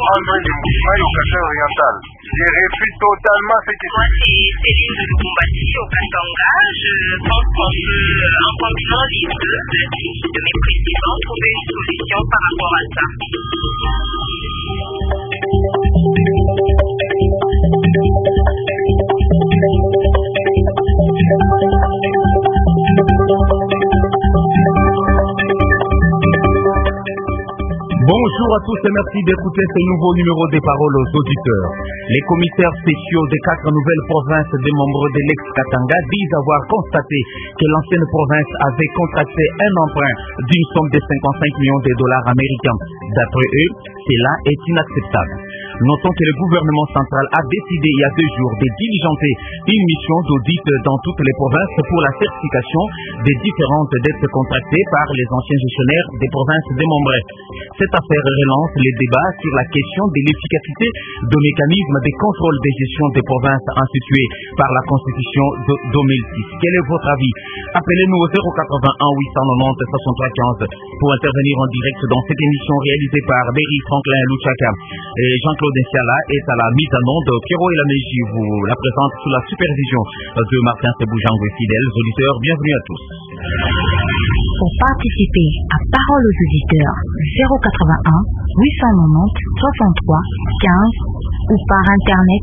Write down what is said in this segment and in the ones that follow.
André Limboumaï au Kasai oriental. Je refuse totalement ce qui se passe. Moi, c'est Céline de Lubumbashi au Katanga. Je pense qu'on peut, en combinant les deux de mes précédents, trouver une solution par rapport à ça. Bonjour à tous et merci d'écouter ce nouveau numéro des paroles aux auditeurs. Les commissaires spéciaux des 4 nouvelles provinces des membres de l'ex-Katanga disent avoir constaté que l'ancienne province avait contracté un emprunt d'une somme de 55 millions de dollars américains. D'après eux, cela est inacceptable. Notons que le gouvernement central a décidé il y a 2 jours de diligenter une mission d'audit dans toutes les provinces pour la certification des différentes dettes contractées par les anciens gestionnaires des provinces démembrées. Cette affaire relance les débats sur la question de l'efficacité du mécanisme de contrôle des gestions des provinces institué par la Constitution de 2006. Quel est votre avis? Appelez-nous au 081 890 63 15 pour intervenir en direct dans cette émission réalisée par Berry Franklin Luchaka. Et Jean-Claude Nsiala est à la mise en onde. Pierrot et la Mégie vous la présente sous la supervision de Martin Seboujango et fidèles auditeurs. Bienvenue à tous. Pour participer à Parole aux auditeurs, 081 890 63 15 ou par internet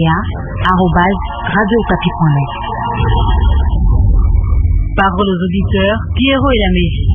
pa@radiocapi.net. Parole aux auditeurs, Pierrot et la Mégie.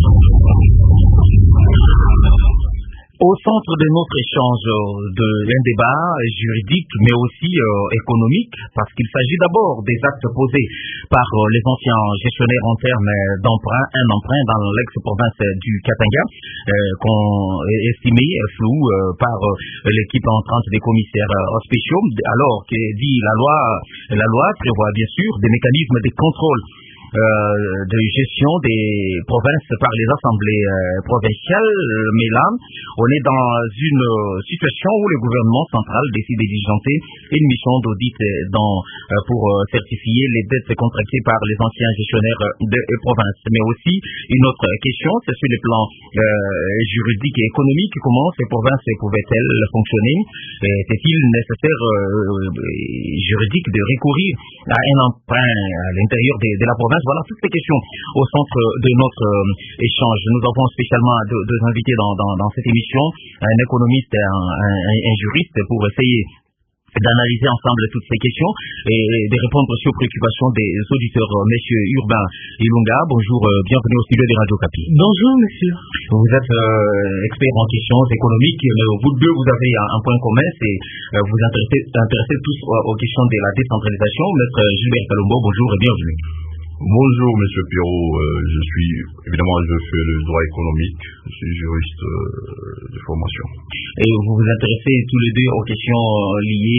Au centre de notre échange d'un débat juridique mais aussi économique, parce qu'il s'agit d'abord des actes posés par les anciens gestionnaires en termes d'emprunt, un emprunt dans l'ex-province du Katanga, qu'on estimé flou par l'équipe entrante des commissaires spéciaux, alors que dit la loi prévoit bien sûr des mécanismes de contrôle de gestion des provinces par les assemblées provinciales, mais là, on est dans une situation où le gouvernement central décide de diligenter une mission d'audit pour certifier les dettes contractées par les anciens gestionnaires de provinces. Mais aussi, une autre question, c'est sur le plan juridique et économique, comment ces provinces pouvaient-elles fonctionner? Est-il nécessaire juridique de recourir à un emprunt à l'intérieur de la province? Voilà toutes ces questions au centre de notre échange. Nous avons spécialement deux invités dans cette émission, un économiste et un juriste, pour essayer d'analyser ensemble toutes ces questions et de répondre aussi aux préoccupations des auditeurs. Monsieur Urbain Ilunga, bonjour, bienvenue au studio de Radio Capi. Bonjour monsieur. Vous êtes expert en questions économiques, mais vous deux, vous avez un point commun, c'est vous intéressez tous aux questions de la décentralisation. Maître Gilbert Kalombo, bonjour et bienvenue. Bonjour Monsieur Pierrot, je fais le droit économique, je suis juriste de formation. Et vous vous intéressez tous les deux aux questions liées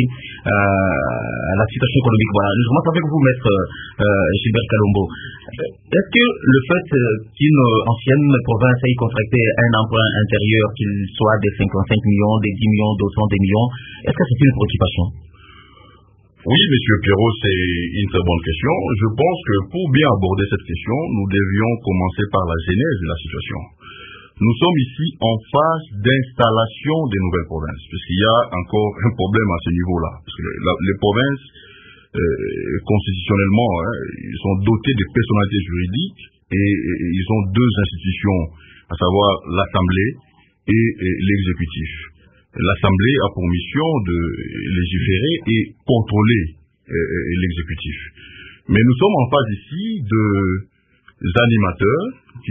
à la situation économique. Voilà, je commence avec vous, Maître Gilbert Kalombo. Est-ce que le fait qu'une ancienne province ait contracté un emprunt intérieur, qu'il soit des 55 millions, des 10 millions, d'autant des millions, est-ce que c'est une préoccupation? Oui, Monsieur Pierrot, c'est une très bonne question. Je pense que pour bien aborder cette question, nous devions commencer par la genèse de la situation. Nous sommes ici en phase d'installation des nouvelles provinces, puisqu'il y a encore un problème à ce niveau-là. Parce que les provinces, constitutionnellement, ils sont dotés de personnalités juridiques et ils ont 2 institutions, à savoir l'Assemblée et l'exécutif. L'Assemblée a pour mission de légiférer et contrôler l'exécutif. Mais nous sommes en phase ici des animateurs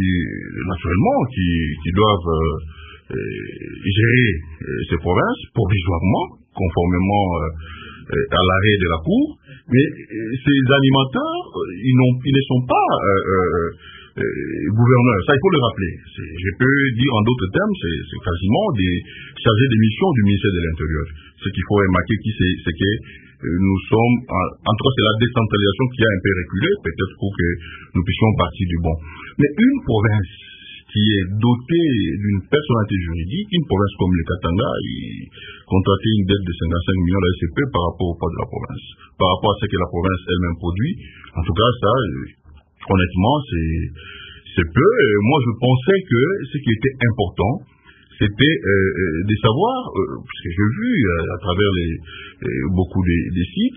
qui doivent gérer ces provinces provisoirement, conformément à l'arrêt de la Cour. Mais ces animateurs, ils ne sont pas gouverneurs. Ça, il faut le rappeler. Je peux dire en d'autres termes, c'est quasiment des chargés de mission du ministère de l'Intérieur. Ce qu'il faut remarquer ici, c'est que nous sommes, en tout cas, c'est la décentralisation qui a un peu reculé, peut-être pour que nous puissions partir du bon. Mais une province qui est dotée d'une personnalité juridique, une province comme le Katanga, contracter une dette de 55 millions de SCP par rapport au poids de la province, par rapport à ce que la province elle-même produit. En tout cas, ça, honnêtement, c'est peu. Moi, je pensais que ce qui était important, c'était de savoir, parce que j'ai vu à travers beaucoup des sites,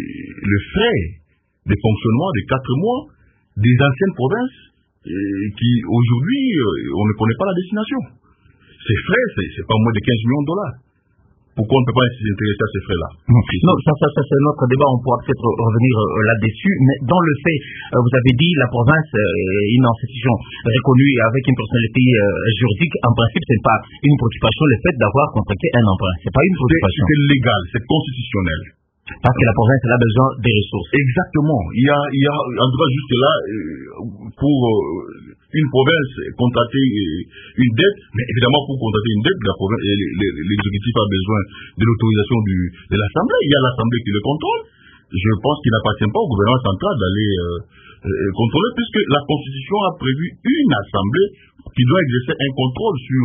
le frais de fonctionnement de 4 mois des anciennes provinces qui, aujourd'hui, on ne connaît pas la destination. Ces frais, c'est pas moins de 15 millions de dollars. Pourquoi on ne peut pas s'intéresser à ces frais-là? Non, ça c'est notre débat, on pourra peut-être revenir là-dessus, mais dans le fait, vous avez dit la province est une institution reconnue avec une personnalité juridique. En principe, ce n'est pas une préoccupation le fait d'avoir contracté un emprunt. C'est pas une préoccupation. C'est légal, c'est constitutionnel. Parce que la province elle a besoin des ressources. Exactement. Il y a en tout cas juste là, pour une province contracter une dette, mais évidemment pour contracter une dette, l'exécutif a besoin de l'autorisation de l'Assemblée. Il y a l'Assemblée qui le contrôle. Je pense qu'il n'appartient pas au gouvernement central d'aller contrôler, puisque la Constitution a prévu une Assemblée qui doit exercer un contrôle sur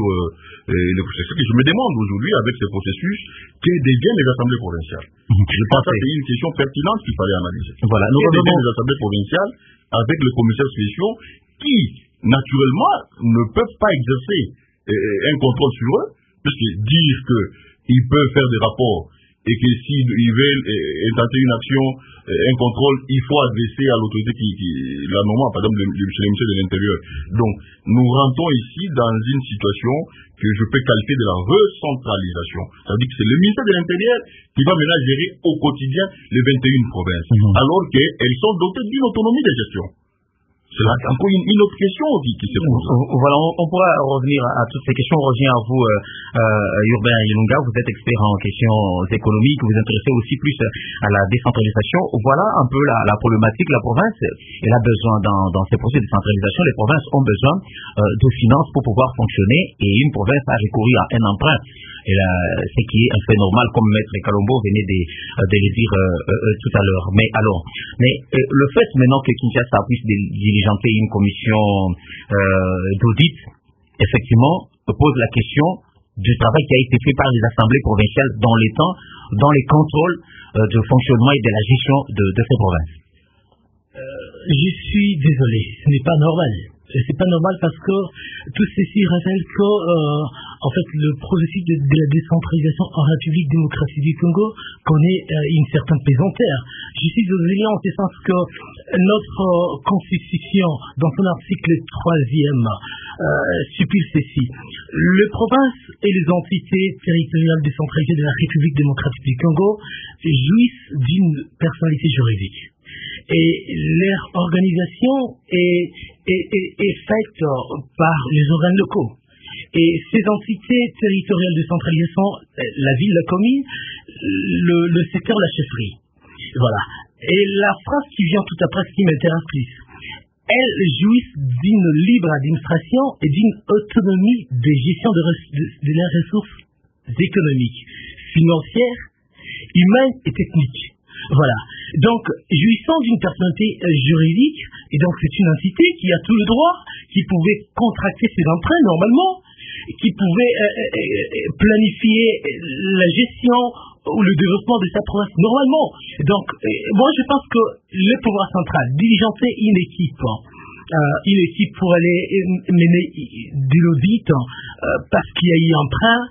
le processus. Et je me demande aujourd'hui, avec ce processus, que deviennent les assemblées provinciales. Je pense que c'est une question pertinente qu'il fallait analyser. Voilà, nous deviennent les assemblées provinciales avec les commissaires spéciaux qui, naturellement, ne peuvent pas exercer un contrôle sur eux, puisque dire qu'ils peuvent faire des rapports et que s'ils veulent intenter une action, un contrôle, il faut adresser à l'autorité qui la moment, par exemple, le ministère de l'Intérieur. Donc, nous rentrons ici dans une situation que je peux qualifier de la recentralisation. Ça veut dire que c'est le ministère de l'Intérieur qui va maintenant gérer au quotidien les 21 provinces, alors qu'elles sont dotées d'une autonomie de gestion. C'est là encore une autre question qui se pose. Voilà, on pourra revenir à toutes ces questions. On revient à vous, Urbain Ilunga. Vous êtes expert en questions économiques. Vous vous intéressez aussi plus à la décentralisation. Voilà un peu la problématique. La province, elle a besoin, dans ces processus de décentralisation, les provinces ont besoin de finances pour pouvoir fonctionner. Et une province a recouru à un emprunt. Et là, ce qui est un fait normal, comme Maître Kalombo venait de le dire tout à l'heure. Mais le fait maintenant que Kinshasa puisse diligenter une commission d'audit, effectivement, pose la question du travail qui a été fait par les assemblées provinciales dans les temps, dans les contrôles de fonctionnement et de la gestion de ces provinces. Je suis désolé, ce n'est pas normal. C'est pas normal parce que tout ceci révèle que en fait le processus de la décentralisation en République démocratique du Congo connaît une certaine pesanteur. Je suis désolé en ce sens que notre constitution dans son article 3e stipule ceci: les provinces et les entités territoriales décentralisées de la République démocratique du Congo jouissent d'une personnalité juridique. Et leur organisation est faite par les organes locaux. Et ces entités territoriales de centralisation, la ville, la commune, le secteur, la chefferie. Voilà. Et la phrase qui vient tout après, ce qui m'intéresse plus, elles jouissent d'une libre administration et d'une autonomie de gestion de leurs ressources économiques, financières, humaines et techniques. Voilà. Donc, jouissant d'une personnalité juridique, et donc c'est une entité qui a tout le droit, qui pouvait contracter ses emprunts normalement, qui pouvait planifier la gestion ou le développement de sa province normalement. Donc, moi je pense que le pouvoir central diligentait une équipe pour aller mener de l'audit parce qu'il y a eu un emprunt.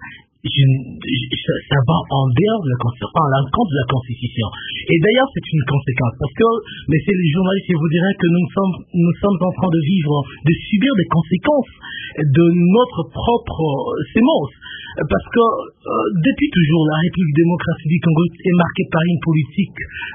Ça va en dehors de l'encontre de la Constitution. Et d'ailleurs, c'est une conséquence. Parce que, messieurs les journalistes, je vous dirais que nous sommes en train de subir des conséquences de notre propre sémence. Parce que, depuis toujours, la République démocratique du Congo est marquée par une politique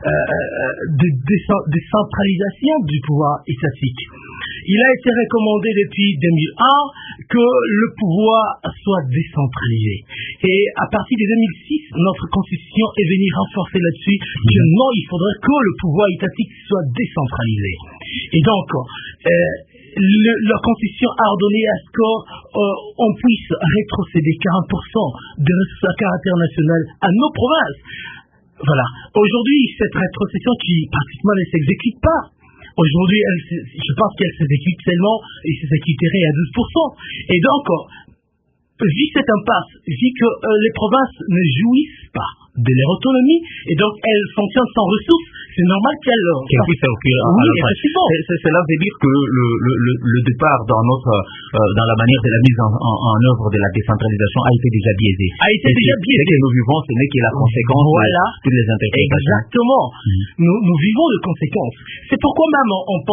de centralisation du pouvoir étatique. Il a été recommandé depuis 2001 que le pouvoir soit décentralisé. Et à partir de 2006, notre constitution est venue renforcer là-dessus que non, il faudrait que le pouvoir étatique soit décentralisé. Et donc, la constitution a ordonné à ce qu'on puisse rétrocéder 40% des ressources à caractère national à nos provinces. Voilà. Aujourd'hui, cette rétrocession qui pratiquement ne s'exécute pas. Aujourd'hui, je pense qu'elle s'exécute seulement et s'exécuterait à 12%. Et donc, vu cette impasse, vu que les provinces ne jouissent pas de leur autonomie, et donc elles fonctionnent sans ressources, c'est normal qu'elle puisse circuler. Oui, effectivement. Cela veut dire que le départ dans la manière de la mise en œuvre de la décentralisation a été déjà biaisé. Ce que nous vivons, ce n'est que la conséquence de toutes les interprétations. Exactement. Nous vivons de conséquences. C'est pourquoi même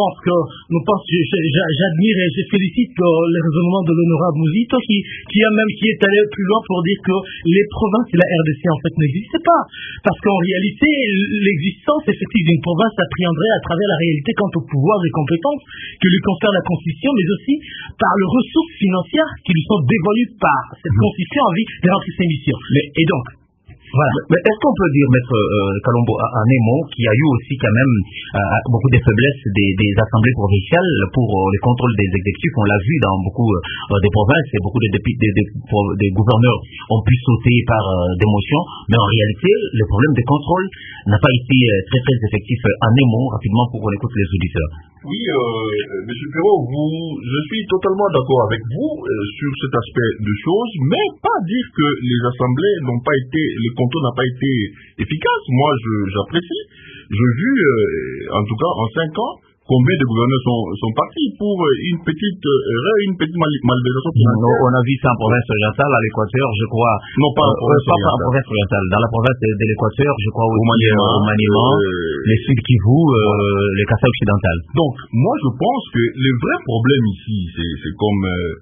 j'admire et je félicite le raisonnement de l'honorable Mouzito qui est allé plus loin pour dire que les provinces et la RDC en fait n'existent pas. Parce qu'en réalité, l'existence effective d'une province s'appréhenderait à travers la réalité quant au pouvoir et compétences que lui confère la Constitution, mais aussi par les ressources financières qui lui sont dévolues par cette Constitution en vue de remplir ses missions. Et donc, voilà. Mais est-ce qu'on peut dire, Maître Kalombo, en un mot, qu'il y a eu aussi quand même beaucoup de faiblesses des assemblées provinciales pour le contrôle des exécutifs? On l'a vu dans beaucoup des provinces, et beaucoup des gouverneurs ont pu sauter par des motions, mais en réalité, le problème de contrôle n'a pas été très très effectif. En un mot, rapidement, pour qu'on écoute les auditeurs. Oui, M. Perrault, je suis totalement d'accord avec vous sur cet aspect de choses, mais pas dire que les assemblées n'ont pas été, le contrôle n'a pas été efficace. Moi, j'apprécie. J'ai vu, en tout cas, en 5 ans, combien de gouverneurs sont partis pour une petite erreur, une petite malversation financière. On a vu ça en province orientale, à l'Équateur, je crois. Non, pas en province orientale. Dans la province de l'Équateur, je crois au Maniema, les Sud Kivu, les Kassai occidental. Donc, moi, je pense que le vrai problème ici, c'est comme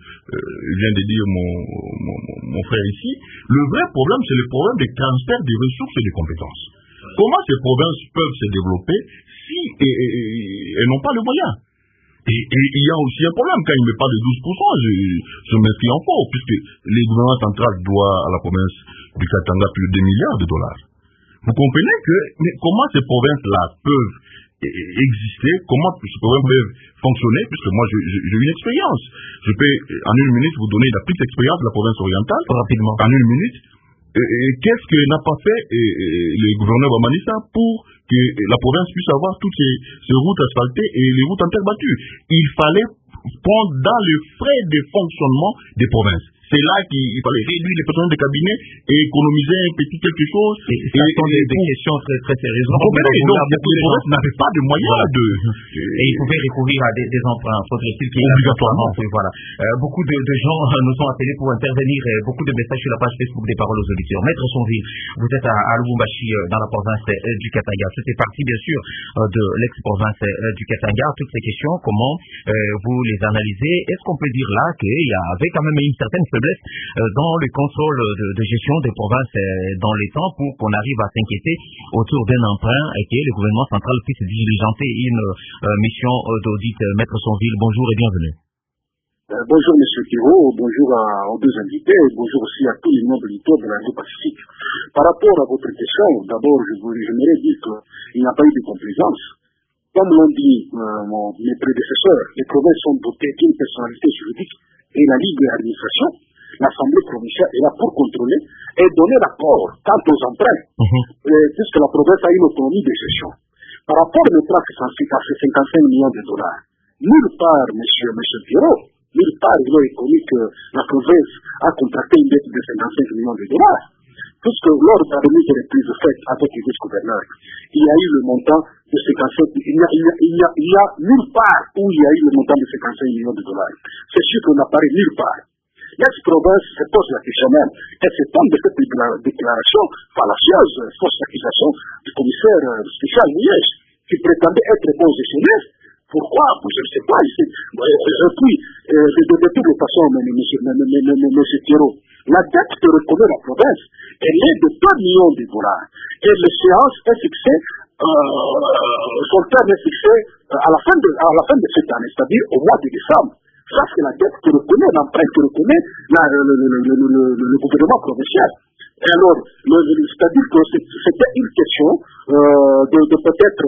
vient de dire mon frère ici, le vrai problème, c'est le problème des transferts des ressources et des compétences. Comment ces provinces peuvent se développer si elles n'ont pas le moyen? Et il y a aussi un problème, quand il me parle de 12%, je m'inscris en faux, puisque les gouvernements centrales doivent à la province du Katanga plus de 2 milliards de dollars. Vous comprenez mais comment ces provinces-là peuvent exister, comment ces provinces peuvent fonctionner, puisque moi j'ai eu une expérience. Je peux en une minute vous donner la petite expérience de la province orientale, rapidement, en une minute. Qu'est-ce que n'a pas fait le gouverneur Bamanissa pour que la province puisse avoir toutes ces routes asphaltées et les routes en terre battue? Il fallait prendre dans les frais de fonctionnement des provinces. C'est là qu'il fallait réduire les personnels de cabinet et économiser un petit quelque chose. Et ce sont des questions très, très sérieuses. Donc, les provinces n'avaient pas de moyens de... Et ils pouvaient recourir à des emprunts, faudrait-il qu'il y ait obligatoirement. Voilà. Beaucoup de gens nous sont appelés pour intervenir, beaucoup de messages sur la page Facebook des Paroles aux auditeurs. Maître Sonville, vous êtes à Lubumbashi, dans la province du Katanga. C'était partie, bien sûr, de l'ex-province du Katanga. Toutes ces questions, comment vous les analysez? Est-ce qu'on peut dire là qu'il y avait quand même une certaine faiblesse dans le contrôle de gestion des provinces dans les temps pour qu'on arrive à s'inquiéter autour d'un emprunt et que le gouvernement central puisse diligenter une mission d'audit? Maître Sonville, bonjour et bienvenue. Bonjour M. Kiro, bonjour aux deux invités, et bonjour aussi à tous les membres du de l'Indo-Pacifique. Par rapport à votre question, d'abord j'aimerais dire qu'il n'y a pas eu de complaisance. Comme l'ont dit mes prédécesseurs, les provinces sont dotées d'une personnalité juridique et la Ligue de l'administration, l'Assemblée provinciale est là pour contrôler et donner l'accord quant aux emprunts, puisque la province a une autonomie de gestion. Par rapport au trac à ces 55 millions de dollars, nulle part, M. Pierrot, nulle part il est connu que la province a contracté une dette de 55 millions de dollars. Puisque lors de la remise des reprises faites avec les vice-gouverneurs, il y a eu le montant de 55 millions. Il y a nulle part où il y a eu le montant de 55 millions de dollars. C'est sûr qu'on n'apparaît nulle part. L'ex-province se pose la question même. Elle s'étend de cette déclaration fallacieuse, fausse accusation du commissaire spécial Liège, qui prétendait être bon gestionnaire. Pourquoi? Je ne sais pas. Et puis, de toutes les façons, M. Thierry, la dette que reconnaît la province, elle est de 2 millions de dollars. Et l'échéance est fixée, son terme est fixé à la fin de cette année, c'est-à-dire au mois de décembre. Ça, c'est la dette que reconnaît, l'emprunt que reconnaît le gouvernement provincial. Et alors, c'est-à-dire que c'était une question de peut-être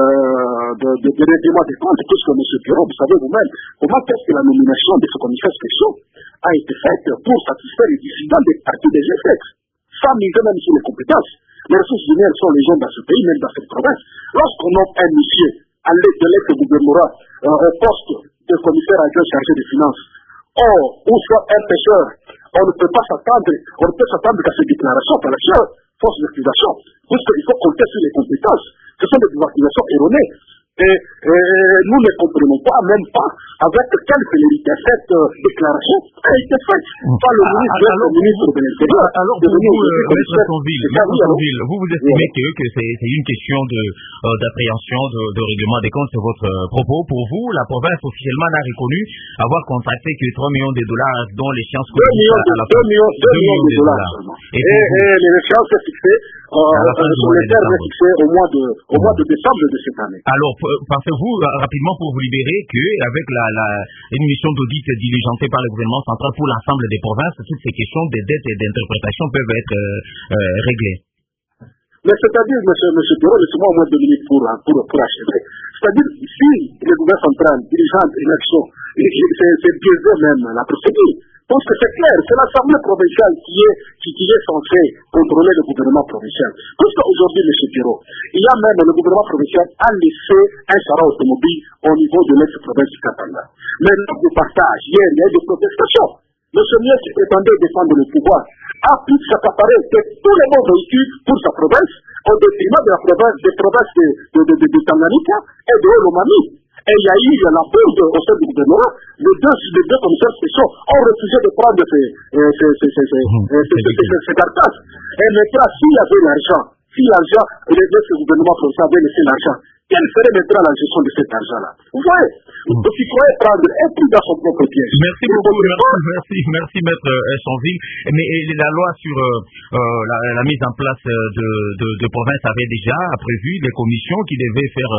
de règlement des comptes, puisque M. Pierrot, vous savez vous-même, comment est-ce que la nomination de ce commissaire spécial a été faite pour satisfaire les dissidents des partis des GFX, sans miser même sur les compétences. Les ressources humaines sont les gens dans ce pays, même dans cette province. Lorsqu'on nomme un monsieur à l'aide de l'ex-gouvernorat au poste de commissaire adjoint chargé des finances, ou soit un pêcheur, on ne peut s'attendre qu'à ces déclarations fallacieuses, fausses accusations, puisqu'il faut compter sur les compétences. Ce sont des privatisations erronées. Et nous ne comprenons même pas avec quelle célérité cette déclaration a été faite par le ministre de l'Intérieur. Alors, pour vous, Maître Sonville, vous estimez que c'est une question d'appréhension, de règlement des comptes, c'est votre propos. Pour vous, la province officiellement n'a reconnu avoir contracté que 3 millions de dollars, dont l'échéance coûte 2 millions de dollars. Et l'échéance est fixée, sur les termes est fixée au mois de décembre de cette année. Alors, pensez-vous rapidement pour vous libérer qu'avec une mission d'audit diligentée par le gouvernement central pour l'ensemble des provinces, toutes ces questions de dette et d'interprétation peuvent être réglées? Mais c'est-à-dire, monsieur Bureau, laissez-moi au moins 2 minutes pour achever. C'est-à-dire, si le gouvernement central dirige une action, c'est biaisé même la procédure. Parce que c'est clair, c'est l'Assemblée provinciale qui est censée contrôler le gouvernement provincial. Parce qu'aujourd'hui, M. Bureau, il y a même le gouvernement provincial a laissé un char automobile au niveau de l'ex-province du Katanga. Mais lors du partage, hier, il y a eu des protestations. M. Mieux qui prétendait défendre le pouvoir a pu s'accaparer tous les bons véhicules pour sa province au détriment de la province, des provinces de Tanganyika et de Olomami. Et il y a eu la bourde au sein du gouvernement. Les deux commissaires spéciaux ont refusé de prendre ces carcasses. Et maintenant, s'il y avait l'argent, le gouvernement français avait laissé l'argent, quelle serait maintenant la gestion de cet argent-là? Vous voyez, donc il faudrait prendre un prix dans son propre piège. Merci beaucoup, merci Maître Sonville. Mais la loi sur la mise en place de provinces avait déjà prévu les commissions qui devaient faire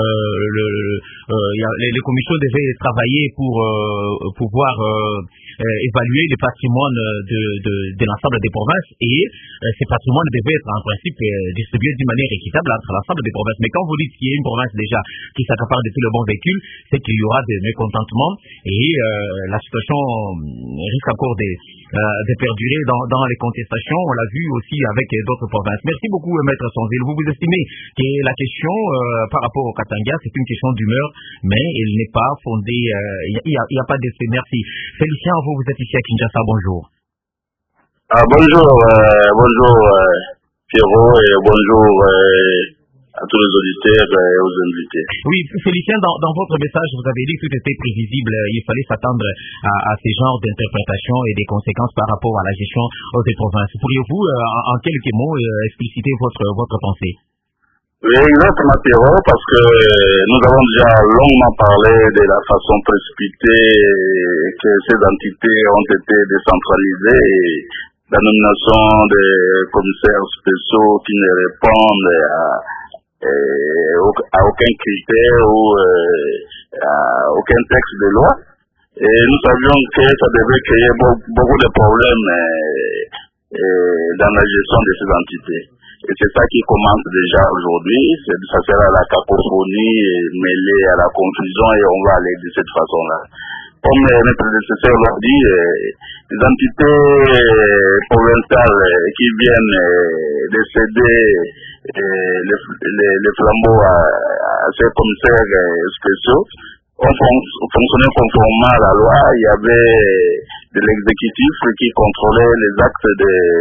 les commissions devaient travailler pour pouvoir évaluer le patrimoine de l'ensemble des provinces et ces patrimoines devaient être en principe distribués d'une manière équitable entre l'ensemble des provinces. Mais quand vous dites qu'il y a une province déjà qui s'accapare de tous les bons véhicules, c'est qu'il y aura des mécontentements et la situation risque encore de perdurer dans les contestations. On l'a vu aussi avec d'autres provinces. Merci beaucoup, Maître Sonville. Vous estimez que la question par rapport au Katanga, c'est une question d'humeur, mais elle n'est pas fondée, il n'y a pas d'effet. Merci. Félicien, vous êtes ici à Kinshasa. Bonjour. Bonjour Pierrot et bonjour à tous les auditeurs et aux invités. Oui, Félicien, dans votre message, vous avez dit que tout était prévisible. Il fallait s'attendre à ces genres d'interprétations et des conséquences par rapport à la gestion des provinces. Pourriez-vous, en quelques mots, expliciter votre pensée? Oui, exactement, Pierrot, parce que nous avons déjà longuement parlé de la façon précipitée que ces entités ont été décentralisées et la nomination des commissaires spéciaux qui ne répondent à aucun critère ou à aucun texte de loi. Et nous savions que ça devait créer beaucoup de problèmes dans la gestion de ces entités. Et c'est ça qui commence déjà aujourd'hui. Ça sera la cacophonie mêlée à la confusion et on va aller de cette façon-là. Comme mes prédécesseurs l'ont dit, les entités provinciales qui viennent de céder les flambeaux à ces commissaires spéciaux ont fonctionné conformément à la loi. Il y avait de l'exécutif qui contrôlait les actes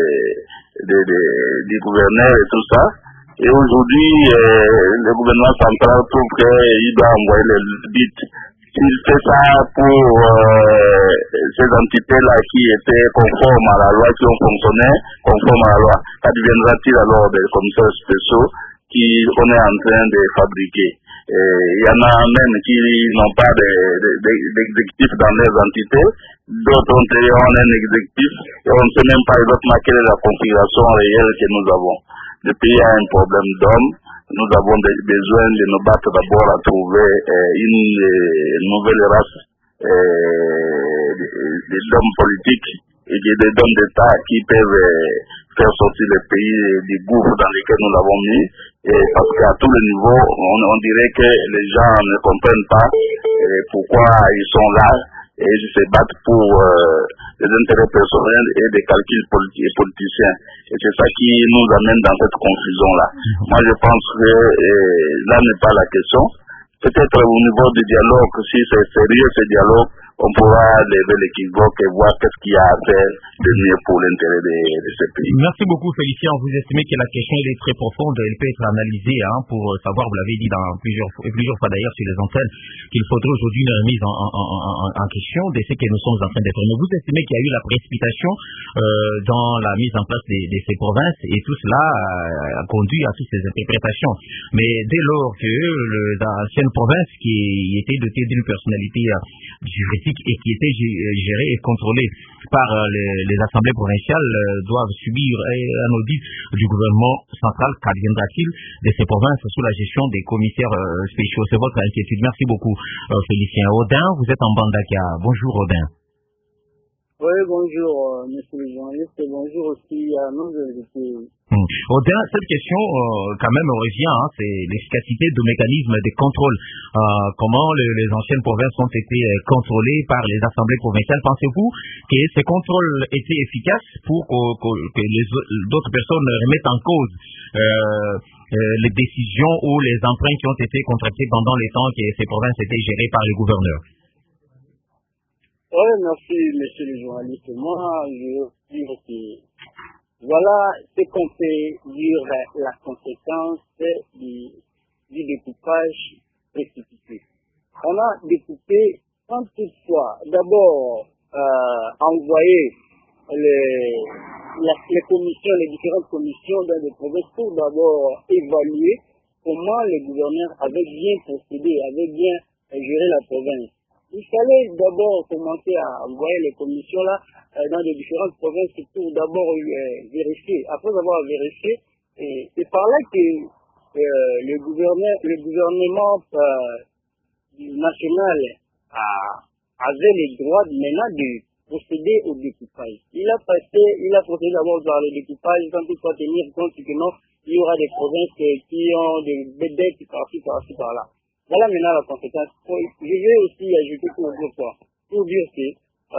du gouverneur et tout ça. Et aujourd'hui, le gouvernement central trouve qu'il doit envoyer les bits. S'il fait ça pour ces entités-là qui étaient conformes à la loi, qui ont fonctionné conformes à la loi, qu'adviendra-t-il alors des commissaires spéciaux qu'on est en train de fabriquer? Il y en a même qui n'ont pas d'exécutif dans leurs entités, d'autres ont un exécutif et on ne sait même pas exactement quelle est la configuration réelle que nous avons. Le pays a un problème d'hommes. Nous avons besoin de nous battre d'abord à trouver une nouvelle race d'hommes politiques et d'hommes d'État qui peuvent faire sortir le pays du gouffre dans lequel nous l'avons mis. Et parce qu'à tous les niveaux, on dirait que les gens ne comprennent pas pourquoi ils sont là et ils se battent pour des intérêts personnels et des calculs politiciens. Et c'est ça qui nous amène dans cette confusion-là. Moi, je pense que là n'est pas la question. Peut-être au niveau du dialogue, si c'est sérieux ce dialogue, on pourra lever l'équivoque et voir qu'est-ce qu'il y a à faire de mieux pour l'intérêt de ce pays. Merci beaucoup Félicien. Vous estimez que la question est très profonde, elle peut être analysée pour savoir, vous l'avez dit plusieurs fois d'ailleurs sur les antennes, qu'il faudrait aujourd'hui une remise en question de ce que nous sommes en train de faire. Mais vous estimez qu'il y a eu la précipitation dans la mise en place de ces provinces et tout cela a conduit à toutes ces interprétations. Mais dès lors que l'ancienne province qui était dotée d'une personnalité juridique et qui était gérée et contrôlée par les assemblées provinciales doivent subir un audit du gouvernement central, qu'adviendra-t-il de ces provinces sous la gestion des commissaires spéciaux? C'est votre inquiétude. Merci beaucoup Félicien. Odin, vous êtes en Bandaka. Bonjour Odin. Oui, bonjour, monsieur le journaliste, et bonjour aussi à nos invités. Odin, cette question, quand même, revient, c'est l'efficacité du mécanisme de contrôle. Comment les anciennes provinces ont été contrôlées par les assemblées provinciales? Pensez-vous que ces contrôles étaient efficaces pour que d'autres personnes remettent en cause les décisions ou les emprunts qui ont été contractés pendant les temps que ces provinces étaient gérées par les gouverneurs? Oui, merci, monsieur le journaliste. Moi, je veux dire que voilà ce qu'on peut dire la conséquence du découpage précipité. On a découpé sans toutefois d'abord envoyer les commissions, les différentes commissions dans les provinces pour d'abord évaluer comment les gouverneurs avaient bien procédé, avaient bien géré la province. Il fallait d'abord commencer à envoyer les commissions là dans les différentes provinces pour d'abord vérifier. Après avoir vérifié, c'est par là que le gouvernement national avait le droit maintenant de procéder au découpage. Il a procédé d'abord par le découpage sans toutefois tenir compte que non, il y aura des provinces qui ont des dettes par-ci, par-là. Voilà maintenant la conséquence. Je vais aussi ajouter pour dire que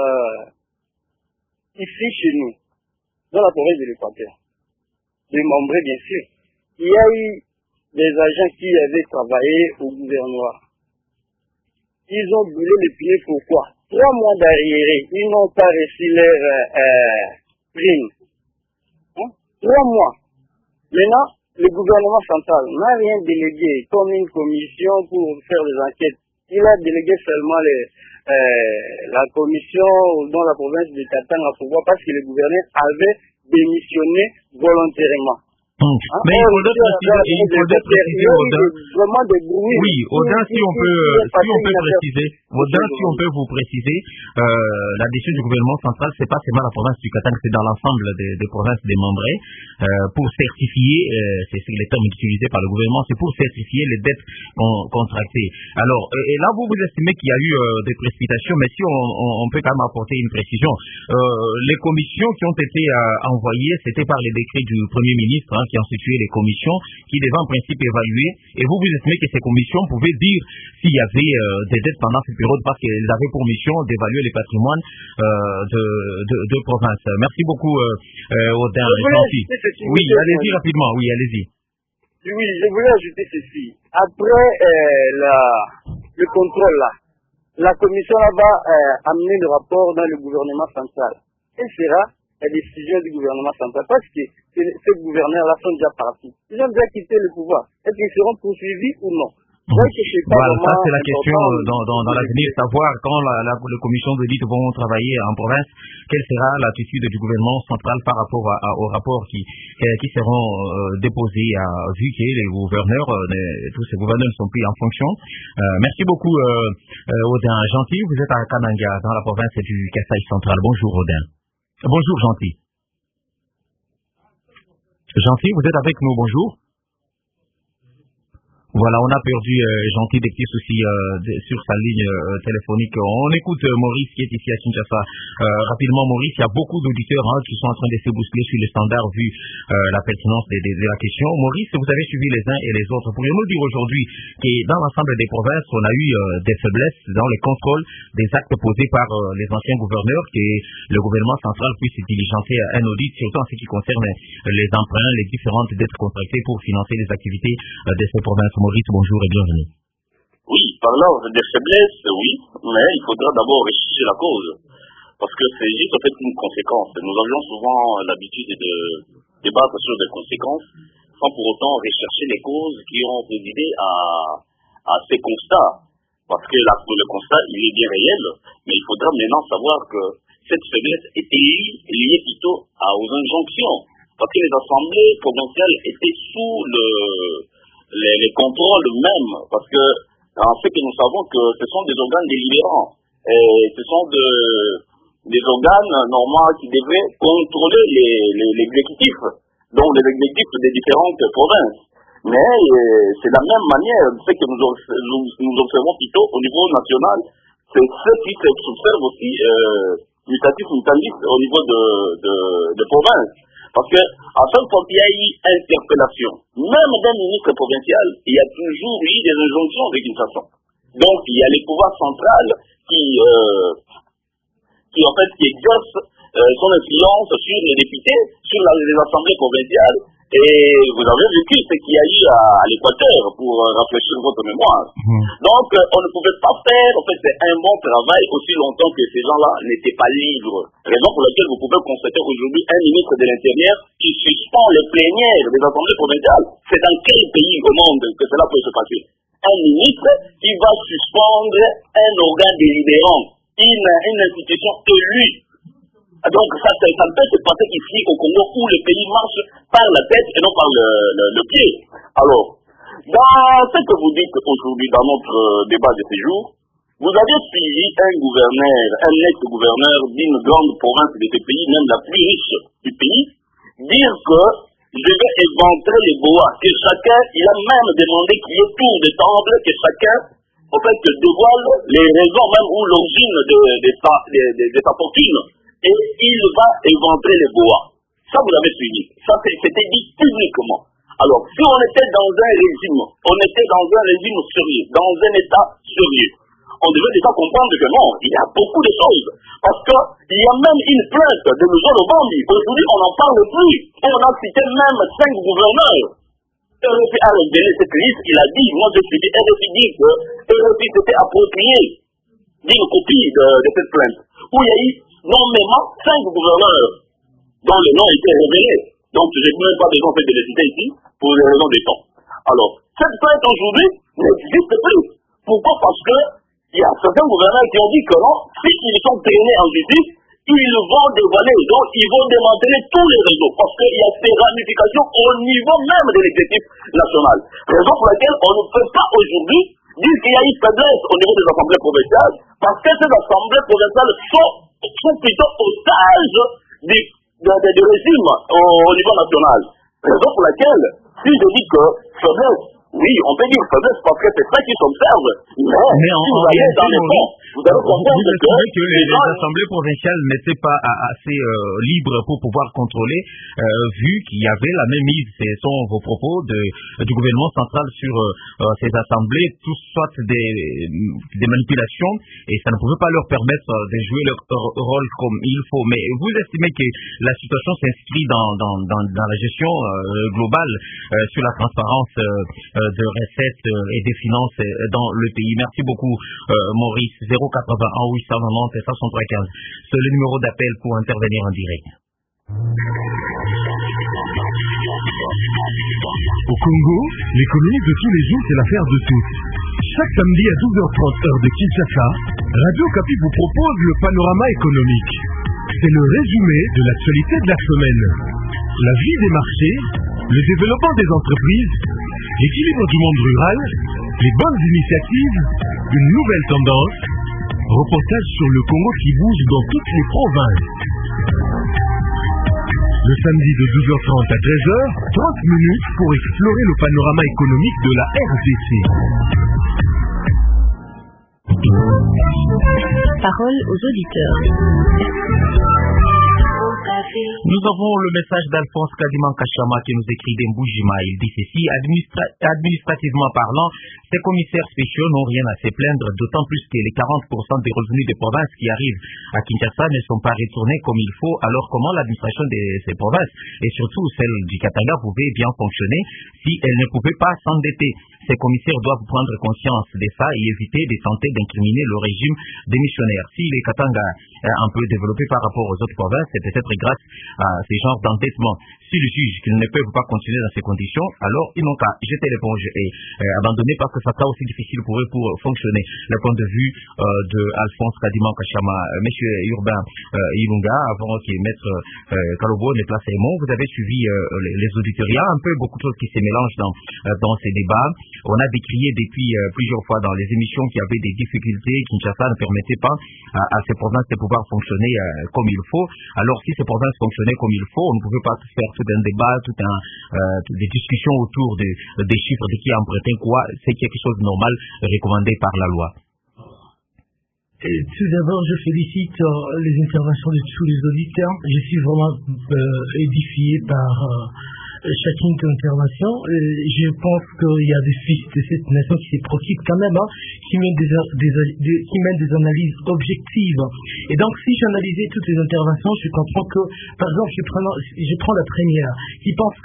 ici chez nous, dans la province de l'Équateur, démembrés bien sûr, il y a eu des agents qui avaient travaillé au gouvernorat. Ils ont brûlé les pieds. Pourquoi? 3 mois d'arriérés, ils n'ont pas reçu leur prime. 3 mois. Maintenant, le gouvernement central n'a rien délégué comme une commission pour faire des enquêtes. Il a délégué seulement la commission dans la province de Katanga pourquoi? Parce que le gouverneur avait démissionné volontairement. Mais il faudrait préciser, Odin. Oui, Odin, si on peut vous préciser, la décision du gouvernement central, c'est pas seulement la province du Katanga, c'est dans l'ensemble des provinces démembrées, pour certifier, c'est les termes utilisés par le gouvernement, c'est pour certifier les dettes contractées. Alors, et là, vous estimez qu'il y a eu des précipitations, mais si on peut quand même apporter une précision, les commissions qui ont été envoyées, c'était par les décrets du Premier ministre, qui ont institué les commissions, qui devaient en principe évaluer, et vous estimez que ces commissions pouvaient dire s'il y avait des dettes pendant cette période, parce qu'elles avaient pour mission d'évaluer les patrimoines de province. Merci beaucoup, Odin. Oui, allez-y rapidement, oui, allez-y. Oui, je voulais ajouter ceci. Après le contrôle là, la commission là va amener le rapport dans le gouvernement central. Quelle sera la décision du gouvernement central? Parce que ces gouverneurs-là sont déjà partis. Ils ont déjà quitté le pouvoir. Est-ce qu'ils seront poursuivis ou non? Voilà, ça c'est la question dans l'avenir, savoir quand les commissions d'audit vont travailler en province, quelle sera l'attitude du gouvernement central par rapport aux rapports qui seront déposés, vu que les gouverneurs, tous ces gouverneurs ne sont plus en fonction. Merci beaucoup Odin. Gentil, vous êtes à Kananga, dans la province du Kasaï central. Bonjour Odin. Bonjour Gentil. Gentil, vous êtes avec nous, bonjour. Voilà, on a perdu Gentil, des petits soucis sur sa ligne téléphonique. On écoute Maurice qui est ici à Kinshasa. Rapidement Maurice, il y a beaucoup d'auditeurs qui sont en train de se bousculer sur les standards vu la pertinence de la question. Maurice, vous avez suivi les uns et les autres. Pourriez-vous dire aujourd'hui que dans l'ensemble des provinces, on a eu des faiblesses dans le contrôle des actes posés par les anciens gouverneurs, que le gouvernement central puisse diligenter un audit, surtout en ce qui concerne les emprunts, les différentes dettes contractées pour financer les activités de ces provinces? Maurice, bonjour et bienvenue. Oui, par l'ordre des faiblesses, oui, mais il faudra d'abord rechercher la cause. Parce que c'est juste en fait une conséquence. Nous avions souvent l'habitude de débattre sur des conséquences, sans pour autant rechercher les causes qui ont présidé à ces constats. Parce que le constat, il est bien réel, mais il faudra maintenant savoir que cette faiblesse était liée plutôt aux injonctions. Parce que les assemblées provinciales étaient sous les contrôles mêmes. Parce que, en fait, nous savons que ce sont des organes délibérants. Et ce sont des organes normaux qui devraient contrôler l'exécutif, donc les exécutifs des différentes provinces. Mais c'est la même manière, ce que nous observons plutôt au niveau national, c'est ce qui s'observe aussi mutatif mutandis au niveau de province. Parce que à chaque fois qu'il y a eu interpellation, même d'un ministre provincial, il y a toujours eu des injonctions de Kinshasa. Donc il y a les pouvoirs centrales qui exercent son influence sur les députés, sur les assemblées provinciales. Et vous avez vécu ce qu'il y a eu à l'Équateur pour rafraîchir votre mémoire. Donc, on ne pouvait pas faire en fait un bon travail aussi longtemps que ces gens-là n'étaient pas libres. Raison pour laquelle vous pouvez constater aujourd'hui un ministre de l'Intérieur qui suspend les plénières des assemblées provinciales. C'est dans quel pays au monde que cela peut se passer? Un ministre qui va suspendre un organe délibérant, une institution élue. Donc ça peut se passer ici au Congo où le pays marche par la tête et non par le pied. Alors, dans ce que vous dites aujourd'hui dans notre débat de ces jours, vous avez suivi un ex-gouverneur d'une grande province de ce pays, même la plus riche du pays, dire que je vais éventrer les bois, que chacun, il a même demandé qu'il y ait tour de table, que chacun, en fait, dévoile les raisons même ou l'origine de sa fortune. Et il va éventrer les bois. Ça, vous l'avez suivi. Ça, c'était dit publiquement. Alors, si on était dans un régime sérieux, dans un état sérieux, on devait déjà comprendre que non, il y a beaucoup de choses. Parce qu'il y a même une plainte de M. Lobambi. Aujourd'hui, on n'en parle plus. On a cité même 5 gouverneurs. RFI a révélé cette liste. Il a dit, moi je suis dit, RFI dit que RFI s'était approprié d'une copie de cette plainte. Où il y a eu nommément 5 gouverneurs dont les noms étaient révélés. Donc, je n'ai même pas besoin de les citer ici pour des raisons de temps. Alors, cette plainte aujourd'hui n'existe plus. Pourquoi? Parce que il y a certains gouverneurs qui ont dit que non, s'ils sont traînés en justice, ils vont dévoiler, donc ils vont démanteler tous les réseaux. Parce qu'il y a ces ramifications au niveau même de l'exécutif national. Raison pour laquelle on ne peut pas aujourd'hui dire qu'il y a une faiblesse au niveau des assemblées provinciales, parce que ces assemblées provinciales sont plutôt otages du régime au niveau national. Raison pour laquelle, si je dis que faiblesse, oui, on peut dire faiblesse parce que c'est ça qui s'observe. Mais si vous allez dans les fonds, vous allez comprendre que les assemblées provinciales n'étaient pas assez libres pour pouvoir contrôler, vu qu'il y avait la même mise. Ce sont vos propos du gouvernement central sur ces assemblées, tous soit des manipulations, et ça ne pouvait pas leur permettre de jouer leur rôle comme il faut. Mais vous estimez que la situation s'inscrit dans la gestion globale sur la transparence de recettes et des finances dans le pays. Merci beaucoup, Maurice. 081 890 575. C'est le numéro d'appel pour intervenir en direct. Au Congo, l'économie de tous les jours, c'est l'affaire de tous. Chaque samedi à 12h30 heure de Kinshasa, Radio Okapi vous propose le panorama économique. C'est le résumé de l'actualité de la semaine. La vie des marchés, le développement des entreprises, l'équilibre du monde rural, les bonnes initiatives, une nouvelle tendance, reportage sur le Congo qui bouge dans toutes les provinces. Le samedi de 12h30 à 13h, 30 minutes pour explorer le panorama économique de la RDC. Parole aux auditeurs. Nous avons le message d'Alphonse Kadiman Kachama qui nous écrit d'Emboujima. Il dit ceci: administrativement parlant, ces commissaires spéciaux n'ont rien à se plaindre, d'autant plus que les 40% des revenus des provinces qui arrivent à Kinshasa ne sont pas retournés comme il faut. Alors comment l'administration de ces provinces, et surtout celle du Katanga, pouvait bien fonctionner si elle ne pouvait pas s'endetter? ces commissaires doivent prendre conscience de ça et éviter de tenter d'incriminer le régime démissionnaire. Si les Katanga est un peu développé par rapport aux autres provinces, c'est peut-être grâce à ces genres d'endettement. S'ils jugent qu'ils ne peuvent pas continuer dans ces conditions, alors ils n'ont qu'à jeter l'éponge et abandonner parce que ça sera aussi difficile pour eux pour fonctionner. Le point de vue de Alphonse Kadiman Kachama, Monsieur Urbain Ilunga, avant qu'il Maître Kalobo ne place les mots, vous avez suivi les auditeurs. Il y a un peu beaucoup de choses qui se mélangent dans ces débats. On a décrié depuis plusieurs fois dans les émissions qu'il y avait des difficultés. Kinshasa ne permettait pas à ces provinces de pouvoir fonctionner comme il faut. Alors si ces provinces fonctionnaient comme il faut, on ne pouvait pas faire tout un débat, des discussions autour des chiffres de qui a emprunté quoi. C'est quelque chose de normal recommandé par la loi. Tout d'abord, je félicite les interventions de tous les auditeurs. Je suis vraiment édifié par chacune des interventions. Je pense qu'il y a des fils de cette nation qui se profitent quand même, qui mènent des analyses objectives. Et donc, si j'analysais toutes les interventions, je comprends que, par exemple, je prends la première, qui pense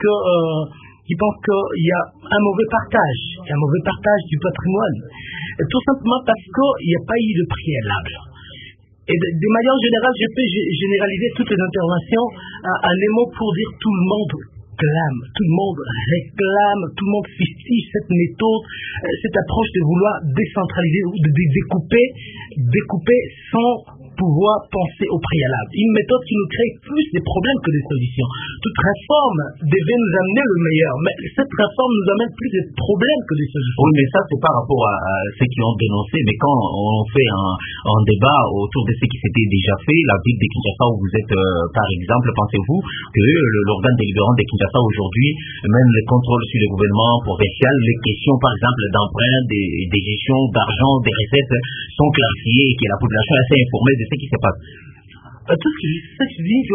qu'il y a un mauvais partage du patrimoine. Tout simplement parce qu'il n'y a pas eu de préalable. Et de manière générale, je peux généraliser toutes les interventions en un mot pour dire tout le monde clame, tout le monde réclame, tout le monde fustige cette méthode, cette approche de vouloir décentraliser ou de découper sans pouvoir penser au préalable. Une méthode qui nous crée plus de problèmes que de solutions. Toute réforme devait nous amener le meilleur, mais cette réforme nous amène plus de problèmes que de solutions. Oui, mais ça c'est par rapport à ceux qui ont dénoncé, mais quand on fait un débat autour de ce qui s'était déjà fait, la ville de Kinshasa où vous êtes par exemple, pensez-vous que l'organe délibérant de Kinshasa aujourd'hui, même les contrôles sur le gouvernement provincial, les questions par exemple d'emprunt, des gestions d'argent, des recettes sont clarifiées et que la population est assez informée de ce qui se passe. Tout ce que je dis,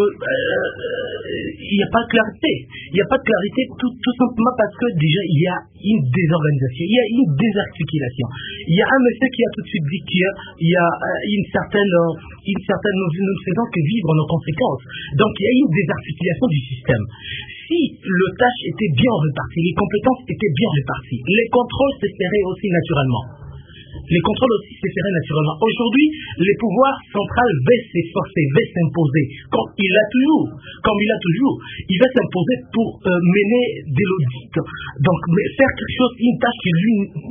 il n'y a pas de clarté. Il n'y a pas de clarté tout simplement parce que déjà il y a une désorganisation, il y a une désarticulation. Il y a un monsieur qui a tout de suite dit qu'il y a une certaine nous ne faisons que vivre nos conséquences. Donc il y a une désarticulation du système. Si le tâche était bien réparti, les compétences étaient bien réparties, les contrôles se feraient aussi naturellement. Les contrôles aussi se feraient naturellement. Aujourd'hui, les pouvoirs centraux veulent s'efforcer, veulent s'imposer, comme il a toujours. Il va s'imposer pour mener de l'audit. Donc, faire quelque chose, une tâche qui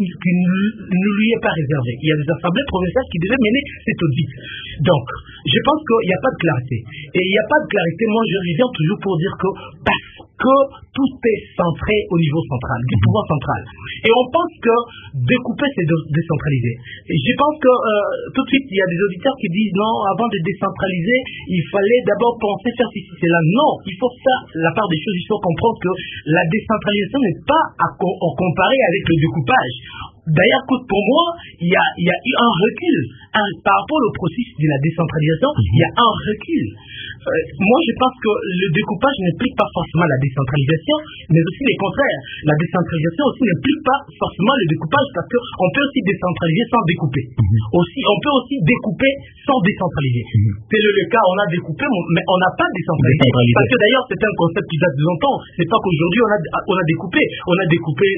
ne lui est pas réservée. Il y a des assemblées provinciales qui devaient mener cet audit. Donc, je pense qu'il n'y a pas de clarté. Et il n'y a pas de clarté, moi je reviens toujours pour dire que parce que tout est centré au niveau central, du pouvoir central. Et on pense que découper, c'est décentraliser. Et je pense que tout de suite, il y a des auditeurs qui disent non, avant de décentraliser, il fallait d'abord penser faire ceci, cela. Non, il faut faire la part des choses. Il faut comprendre que la décentralisation n'est pas à comparer avec le découpage. D'ailleurs, pour moi, il y a eu un recul par rapport au processus de la décentralisation. Il y a un recul. Moi, je pense que le découpage n'implique pas forcément la décentralisation, mais aussi le contraire. La décentralisation aussi n'implique pas forcément le découpage, parce qu'on peut aussi décentraliser sans découper. On peut aussi découper sans décentraliser. Tel est le cas, on a découpé, mais on n'a pas décentralisé. Parce que d'ailleurs, c'est un concept qui date de longtemps. C'est pas qu'aujourd'hui on a découpé. On a découpé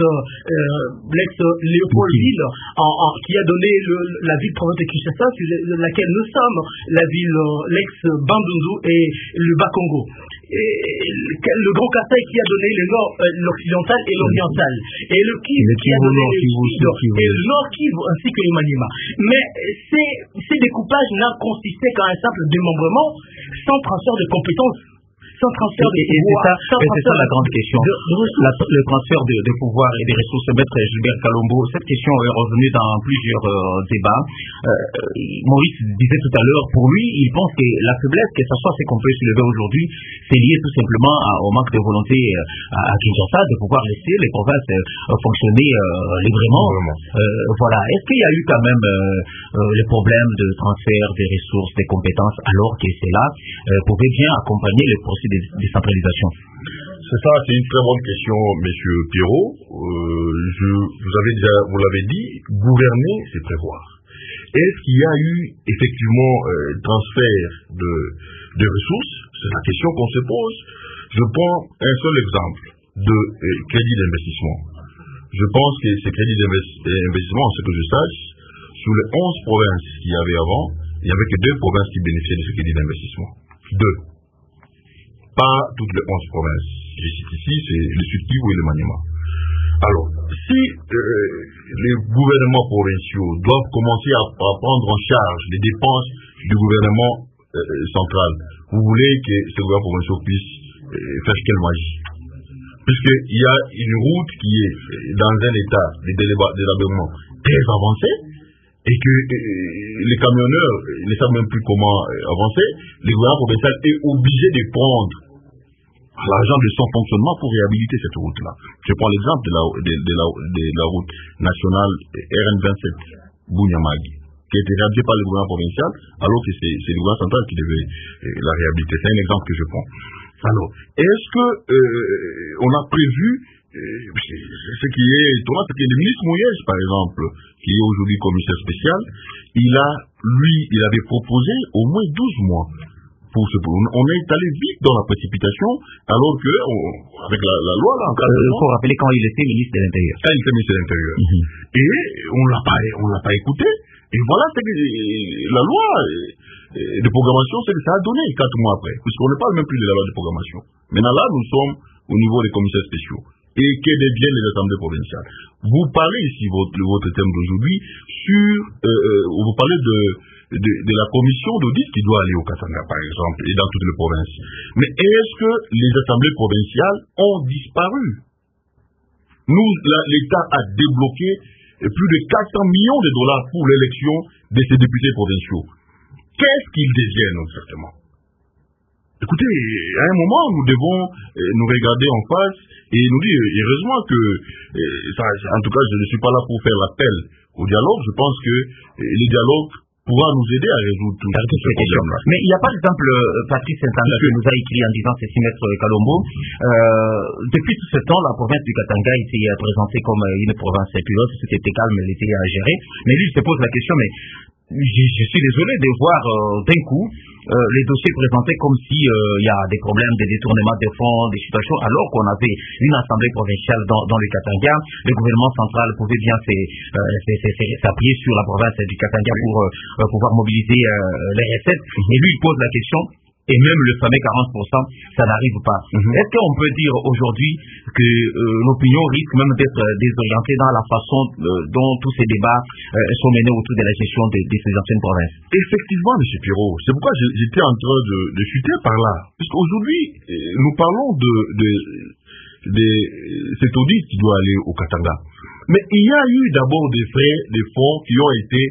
l'ex-Léopoldville qui a donné la ville province de Kinshasa, sur laquelle nous sommes, la ville l'ex-Bandundu et le Bas-Congo. Et le Grand Kasaï qui a donné le nord, l'occidental et l'oriental. Et le Kivu qui a donné le sud et le nord Kivu ainsi que le Maniema. Mais ces découpages n'ont consisté qu'à un simple démembrement sans transfert de compétences. Sans transfert de pouvoir. C'est ça la grande question. Le transfert de pouvoir et des ressources. Maître Gilbert Kalombo, cette question est revenue dans plusieurs débats. Maurice disait tout à l'heure, pour lui, il pense que la faiblesse, que ce soit ce qu'on peut soulever aujourd'hui, c'est lié tout simplement au manque de volonté à Kinshasa de pouvoir laisser les provinces fonctionner librement. Voilà. Est-ce qu'il y a eu quand même le problème de transfert des ressources, des compétences, alors que cela pouvait bien accompagner le processus de décentralisation? C'est ça, c'est une très bonne question, monsieur Pierrot. Vous l'avez dit, gouverner, c'est prévoir. Est-ce qu'il y a eu effectivement transfert de ressources? C'est la question qu'on se pose. Je prends un seul exemple de crédit d'investissement. Je pense que ces crédits d'investissement, ce que je sache, sur les 11 provinces qu'il y avait avant, il n'y avait que 2 provinces qui bénéficiaient de ce crédit d'investissement. 2. Pas toutes les 11 provinces. Je cite ici, c'est le Sud Kivu et le Maniema. Alors, si les gouvernements provinciaux doivent commencer à prendre en charge les dépenses du gouvernement central, vous voulez que ces gouvernements provinciaux puissent faire quelle magie? Puisqu'il y a une route qui est dans un état de délabrement très avancé et que les camionneurs ne savent même plus comment avancer, le gouvernement provincial est obligé de prendre l'argent de son fonctionnement pour réhabiliter cette route-là. Je prends l'exemple de la route nationale RN27 Bunyamagi, qui a été réalisée par le gouvernement provincial, alors que c'est le gouvernement central qui devait la réhabiliter. C'est un exemple que je prends. Alors, est-ce que on a prévu ce qui est étonnant, c'est que le ministre Mouyej, par exemple, qui est aujourd'hui commissaire spécial, il avait proposé au moins 12 mois pour ce problème. On est allé vite dans la précipitation, alors que, avec la loi, là, il faut rappeler quand il était ministre de l'Intérieur. Quand il était ministre de l'Intérieur. Et on l'a pas écouté. Et voilà, c'est que la loi de programmation, c'est que ça a donné 4 mois après, puisqu'on ne parle même plus de la loi de programmation. Maintenant là, nous sommes au niveau des commissaires spéciaux. Et que deviennent les assemblées provinciales? Vous parlez ici, votre thème d'aujourd'hui, vous parlez de la commission d'audit qui doit aller au Katanga, par exemple, et dans toutes les provinces. Mais est-ce que les assemblées provinciales ont disparu? L'État a débloqué plus de 400 millions de dollars pour l'élection de ces députés provinciaux. Qu'est-ce qu'ils deviennent, exactement? Écoutez, à un moment, nous devons nous regarder en face et nous dire, heureusement que, en tout cas, je ne suis pas là pour faire l'appel au dialogue. Je pense que le dialogue pourra nous aider à résoudre tout ces problèmes-là. Mais il y a par exemple Patrice Saint-André qui nous a écrit en disant ceci, Maître Kalombo, depuis tout ce temps, la province du Katanga était présentée comme une province pilote, c'était calme, elle était à gérer. Mais lui, il se pose la question, mais je suis désolé de voir d'un coup les dossiers présentés comme si il y a des problèmes de détournement des fonds, des situations, alors qu'on avait une assemblée provinciale dans le Katanga. Le gouvernement central pouvait bien s'appuyer sur la province du Katanga pour pouvoir mobiliser les recettes. Et lui, il pose la question, et même le fameux 40%, ça n'arrive pas. Est-ce qu'on peut dire aujourd'hui que l'opinion risque même d'être désorientée dans la façon dont tous ces débats sont menés autour de la gestion de ces anciennes provinces? Effectivement, M. Pirot, c'est pourquoi j'étais en train de chuter par là. Puisqu'aujourd'hui, nous parlons de cet audit qui doit aller au Katanga. Mais il y a eu d'abord des fonds qui ont été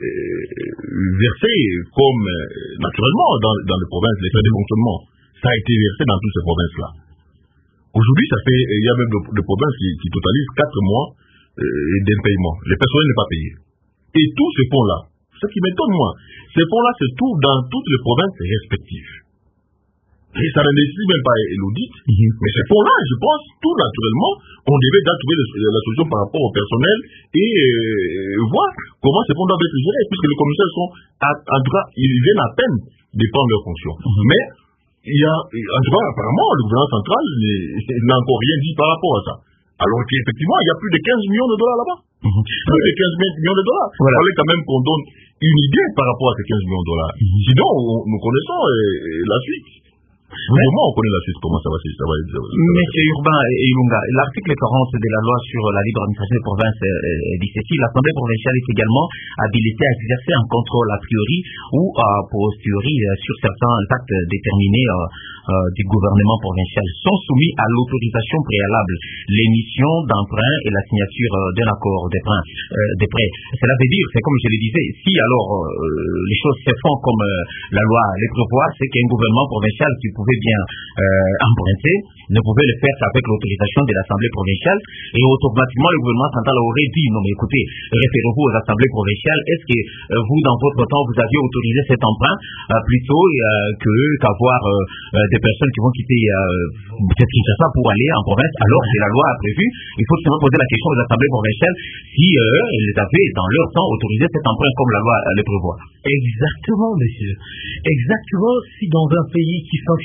versé comme naturellement dans les provinces, les frais de fonctionnement. Ça a été versé dans toutes ces provinces-là. Aujourd'hui, il y a même des provinces qui totalisent 4 mois d'impayement. Les personnels n'est pas payé. Et tous ces fonds-là, ce qui m'étonne moi, ces fonds-là se trouvent dans toutes les provinces respectives. Et ça ne nécessite même pas l'audit, mais ces fonds-là, je pense, tout naturellement, on devait déjà trouver la solution par rapport au personnel et voir comment ces fonds doivent être gérés, puisque les commissaires sont, en tout cas, ils viennent à peine de prendre leurs fonctions. Mais, il y a, en tout cas, apparemment, le gouvernement central n'a encore rien dit par rapport à ça. Alors qu'effectivement, il y a plus de 15 millions de dollars là-bas. Plus de 15 millions de dollars. Il fallait quand même qu'on donne une idée par rapport à ces 15 millions de dollars. Sinon, nous connaissons la suite. Vraiment, on connaît la suite, comment ça va être. Monsieur Urbain et Ilunga, l'article 40 de la loi sur la libre administration des provinces dit ceci: l'Assemblée provinciale est également habilitée à exercer un contrôle a priori ou a posteriori sur certains actes déterminés du gouvernement provincial. Sont soumis à l'autorisation préalable l'émission d'emprunts et la signature d'un accord de prêt. Cela veut dire, c'est comme je le disais, si alors les choses se font comme la loi les prévoit, c'est qu'un gouvernement provincial qui pouvait bien emprunter ne pouvait le faire qu'avec l'autorisation de l'Assemblée provinciale, et automatiquement le gouvernement central aurait dit non mais écoutez, référez-vous aux assemblées provinciales, est-ce que vous dans votre temps vous aviez autorisé cet emprunt plutôt qu'avoir des personnes qui vont quitter peut-être Kinshasa pour aller en province alors que la loi a prévu. Il faut seulement poser la question aux assemblées provinciales si elles avaient dans leur temps autorisé cet emprunt comme la loi le prévoit. Exactement, monsieur. Exactement, si dans un pays qui fonctionne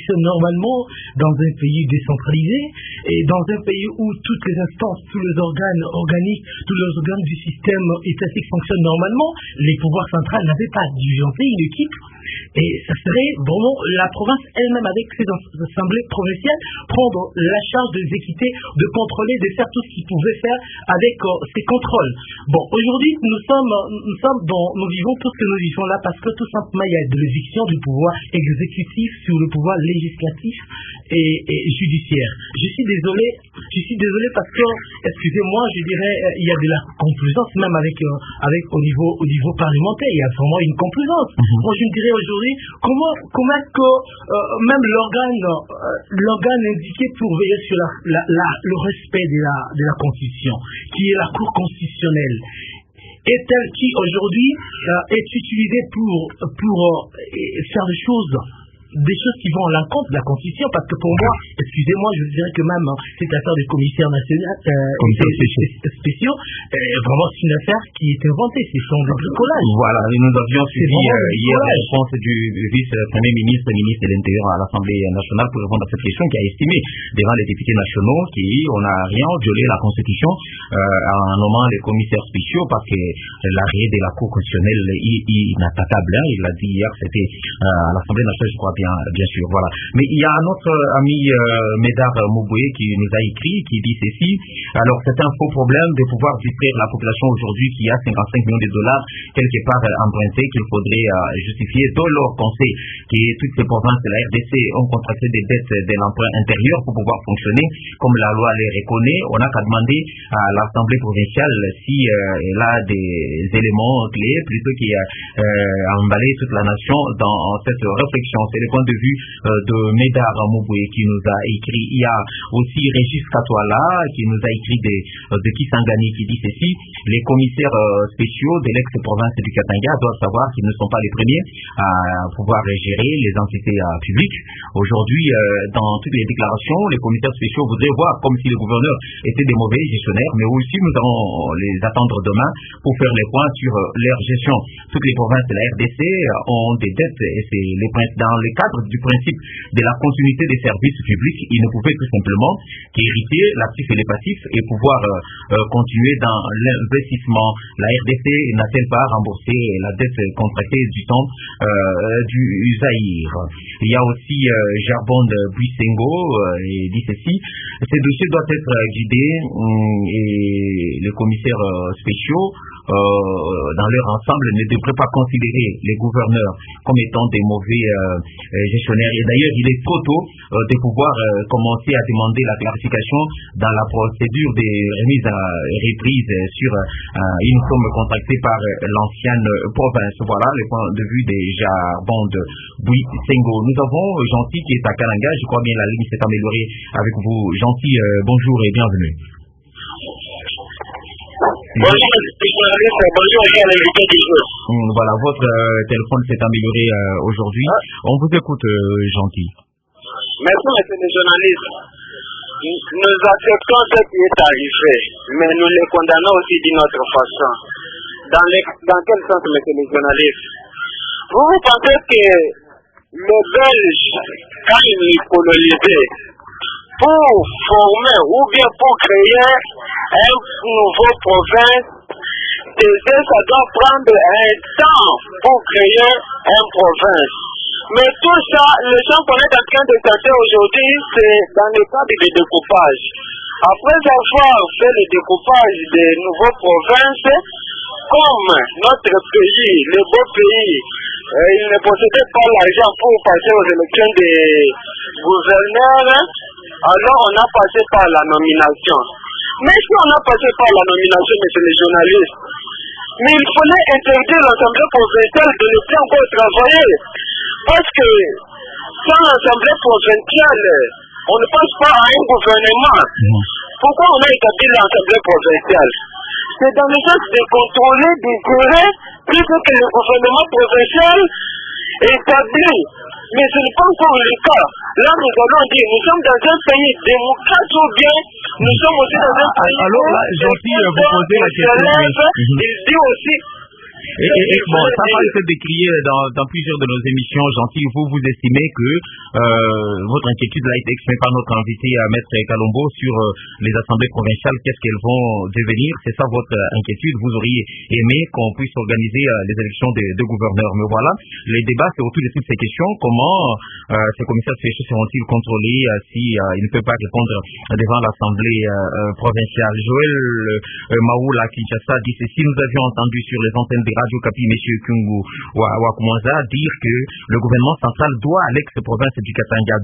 fonctionne normalement dans un pays décentralisé et dans un pays où toutes les instances, tous les organes organiques, tous les organes du système étatique fonctionnent normalement, les pouvoirs centraux n'avaient pas diligenté une équipe. Et ça serait vraiment la province elle-même avec ses assemblées provinciales prendre la charge de l'exécuter, de contrôler, de faire tout ce qu'ils pouvaient faire avec ces contrôles. Bon, aujourd'hui, nous vivons tout ce que nous vivons là parce que tout simplement il y a de l'éviction du pouvoir exécutif sur le pouvoir législatif et judiciaire. Je suis désolé parce que, excusez-moi, je dirais, il y a de la complaisance même avec au niveau parlementaire, il y a vraiment une complaisance. Moi, je me dirais aujourd'hui, comment est-ce que même l'organe indiqué pour veiller sur le respect de la Constitution, qui est la Cour constitutionnelle, est elle qui aujourd'hui est utilisée pour faire des choses qui vont à l'encontre de la Constitution, parce que pour moi, excusez-moi, je dirais que même cette affaire des commissaires nationaux spéciaux, vraiment c'est une affaire qui est inventée, c'est son bricolage. Voilà, nous avions suivi hier la réponse du vice-premier ministre de l'Intérieur à l'Assemblée nationale pour répondre à cette question, qui a estimé devant les députés nationaux qu'on n'a rien violé la Constitution en nommant les commissaires spéciaux, parce que l'arrêt de la Cour constitutionnelle est inattaquable. Il l'a dit hier, c'était à l'Assemblée nationale, je crois bien sûr, voilà. Mais il y a notre ami Médard Mouboué qui nous a écrit, qui dit ceci. Alors, c'est un faux problème de pouvoir distraire la population aujourd'hui qui a 55 millions de dollars quelque part empruntés qu'il faudrait justifier. Dès lors qu'on sait que toutes ces provinces de la RDC ont contracté des dettes de l'emprunt intérieur pour pouvoir fonctionner comme la loi les reconnaît, on n'a qu'à demander à l'Assemblée provinciale si elle a des éléments clés plutôt qu'emballer toute la nation dans cette réflexion. C'est le point de vue de Médard Mouboué qui nous a écrit. Il y a aussi Régis Katouala qui nous a écrit de Kisangani qui dit ceci. Les commissaires spéciaux de l'ex-province du Katanga doivent savoir qu'ils ne sont pas les premiers à pouvoir gérer les entités publiques. Aujourd'hui, dans toutes les déclarations, les commissaires spéciaux voudraient voir comme si les gouverneurs étaient des mauvais gestionnaires, mais aussi nous allons les attendre demain pour faire les points sur leur gestion. Toutes les provinces de la RDC ont des dettes et c'est dans le cadre du principe de la continuité des services publics, ils ne pouvaient tout simplement qu'hériter l'actif et les passifs et pouvoir continuer dans l'investissement. La RDC n'a-t-elle pas remboursé la dette contractée du temps du Zaïre? Il y a aussi Jarbon de Buissengo et dit ceci. Ces dossiers doivent être guidés et les commissaires spéciaux dans leur ensemble ne devraient pas considérer les gouverneurs comme étant des mauvais gestionnaires. Et d'ailleurs, il est trop tôt de pouvoir commencer à demander la clarification dans la procédure des remises à reprise sur une somme contractée par l'ancienne province. Voilà le point de vue des Jarbon de Buissengo. Nous avons Gentil qui est à Kalanga. Je crois bien la ligne s'est améliorée avec vous. Gentil, bonjour et bienvenue. Bonjour, voilà, votre téléphone s'est amélioré aujourd'hui. On vous écoute, Gentil. Merci, monsieur le journaliste. Nous acceptons ce qui est arrivé, mais nous les condamnons aussi d'une autre façon. Dans quel sens, monsieur le journaliste? Vous pensez que les Belges, quand ils les colonisaient, pour former ou bien pour créer un nouveau province, déjà ça doit prendre un temps pour créer une province. Mais tout ça, les gens qu'on est en train de tenter aujourd'hui, c'est dans le cadre du découpage. Après avoir fait le découpage des nouvelles provinces, comme notre pays, le beau pays, il ne possédait pas l'argent pour passer aux élections des gouverneurs, alors on a passé par la nomination. Mais si on a passé par la nomination, monsieur les journalistes, mais il fallait interdire l'Assemblée provinciale de ne plus encore travailler. Parce que sans l'Assemblée provinciale, on ne passe pas à un gouvernement. Pourquoi on a établi l'Assemblée provinciale? C'est dans le sens de contrôler, de gérer, plutôt que le gouvernement provincial établi. Mais ce n'est pas encore le cas. Là, nous allons dire, nous sommes dans un pays démocrate ou bien, nous sommes aussi dans un pays... Alors là, Gentil, vous posez la question. Il dit aussi... Bon, ça va être décrié dans plusieurs de nos émissions, Gentil. Vous estimez que votre inquiétude a été exprimée par notre invité, Maître Kalombo, sur les assemblées provinciales. Qu'est-ce qu'elles vont devenir? C'est ça votre inquiétude? Vous auriez aimé qu'on puisse organiser les élections de gouverneurs. Mais voilà, les débats, c'est autour de toutes ces questions. Comment ces commissaires spéciaux seront-ils contrôlés s'ils ne peuvent pas répondre devant l'Assemblée provinciale? Joël Maoula Kinshasa dit ceci: nous avions entendu sur les antennes des radios Kapi M. Kungu Wakumanza dire que le gouvernement central doit à l'ex-province du Katanga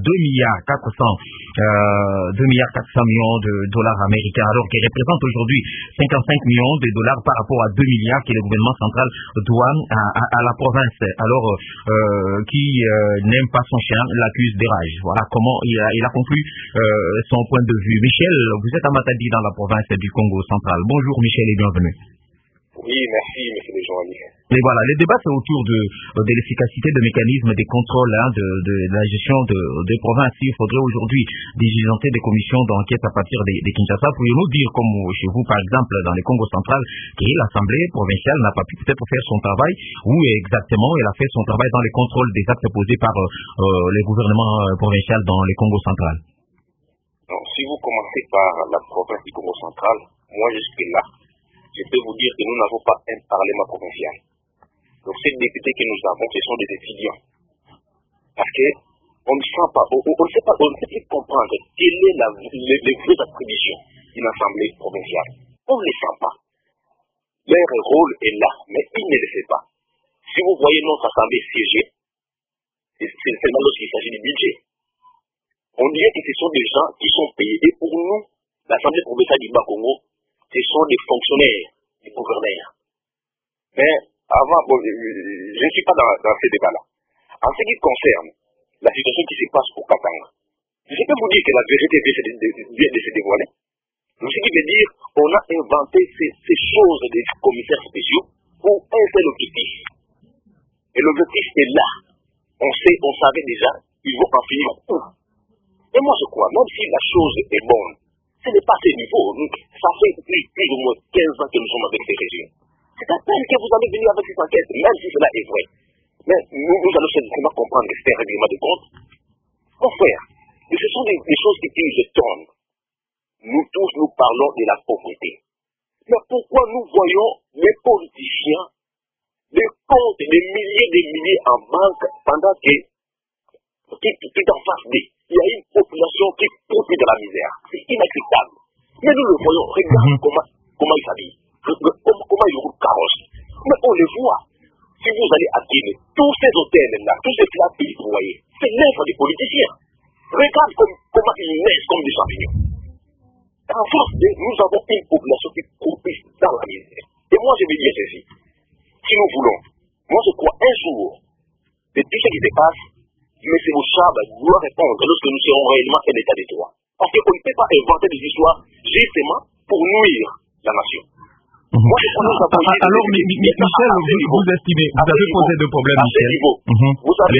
2,4 milliards de dollars américains, alors qu'il représente aujourd'hui 55 millions de dollars par rapport à 2 milliards que le gouvernement central doit à la province. Alors, qui n'aime pas son chien l'accuse des rages. Voilà comment il a conclu son point de vue. Michel, vous êtes à Matadi dans la province du Congo central. Bonjour Michel et bienvenue. Oui, merci, monsieur le journaliste. Et voilà, les débats c'est autour de l'efficacité des mécanismes de contrôle de la gestion des provinces. Il faudrait aujourd'hui diligenter des commissions d'enquête à partir de Kinshasa. Pourriez-vous dire, comme chez vous par exemple dans le Congo central, que l'Assemblée provinciale n'a pas pu peut-être faire son travail, ou exactement elle a fait son travail dans les contrôles des actes posés par les gouvernements provinciaux dans le Congo central? Donc, si vous commencez par la province du Congo central, moi jusque-là, je peux vous dire que nous n'avons pas un parlement provincial. Donc ces députés que nous avons, ce sont des étudiants. Parce que on ne sent pas, on ne sait pas, on ne sait plus comprendre quelle est les vraies attributions d'une assemblée provinciale. On ne les sent pas. Leur rôle est là, mais ils ne le savent pas. Si vous voyez notre assemblée siéger, c'est seulement lorsqu'il s'agit du budget. On dirait que ce sont des gens qui sont payés. Et pour nous, l'assemblée provinciale du Bas-Congo, ce sont des fonctionnaires, des gouverneurs. Mais avant, je ne suis pas dans ces débats-là. En ce qui concerne la situation qui se passe au Katanga, je peux vous dire que la vérité vient de se dévoiler. Ce qui veut dire qu'on a inventé ces choses des commissaires spéciaux pour un seul objectif. Et l'objectif est là. On savait déjà, ils vont en finir où. Et moi je crois, même si la chose est bonne, ce n'est pas à ce niveau. Ça fait plus ou moins 15 ans que nous sommes avec ces régions. C'est à peine que vous allez venir avec cette enquête, même si cela est vrai. Mais nous allons simplement comprendre que c'est un règlement de compte. Mon frère, ce sont des choses qui nous étonnent. Nous tous, nous parlons de la pauvreté. Mais pourquoi nous voyons les politiciens, des comptes, des milliers en banque, pendant que tout en face d'eux, il y a une population qui profite de la misère. C'est inacceptable. Mais nous le voyons, regardez comment ils s'habillent, comment ils roulent carrosse. Mais on les voit. Si vous allez à Guinée, tous ces hôtels-là, tous ces plats que vous voyez, c'est l'œuvre des politiciens. Regarde comment ils naissent comme des champignons. En face d'eux, nous avons une population qui profite dans la misère. Et moi, je vais dire ceci. Si nous voulons, moi je crois un jour, de tout ce qui se passe, M. Mouchab doit répondre lorsque nous serons réellement un état de droit. Parce qu'on ne peut pas inventer des histoires justement pour nuire la nation. Moi, alors, Michel, vous estimez, vous avez posé deux problèmes, Michel. Vous savez,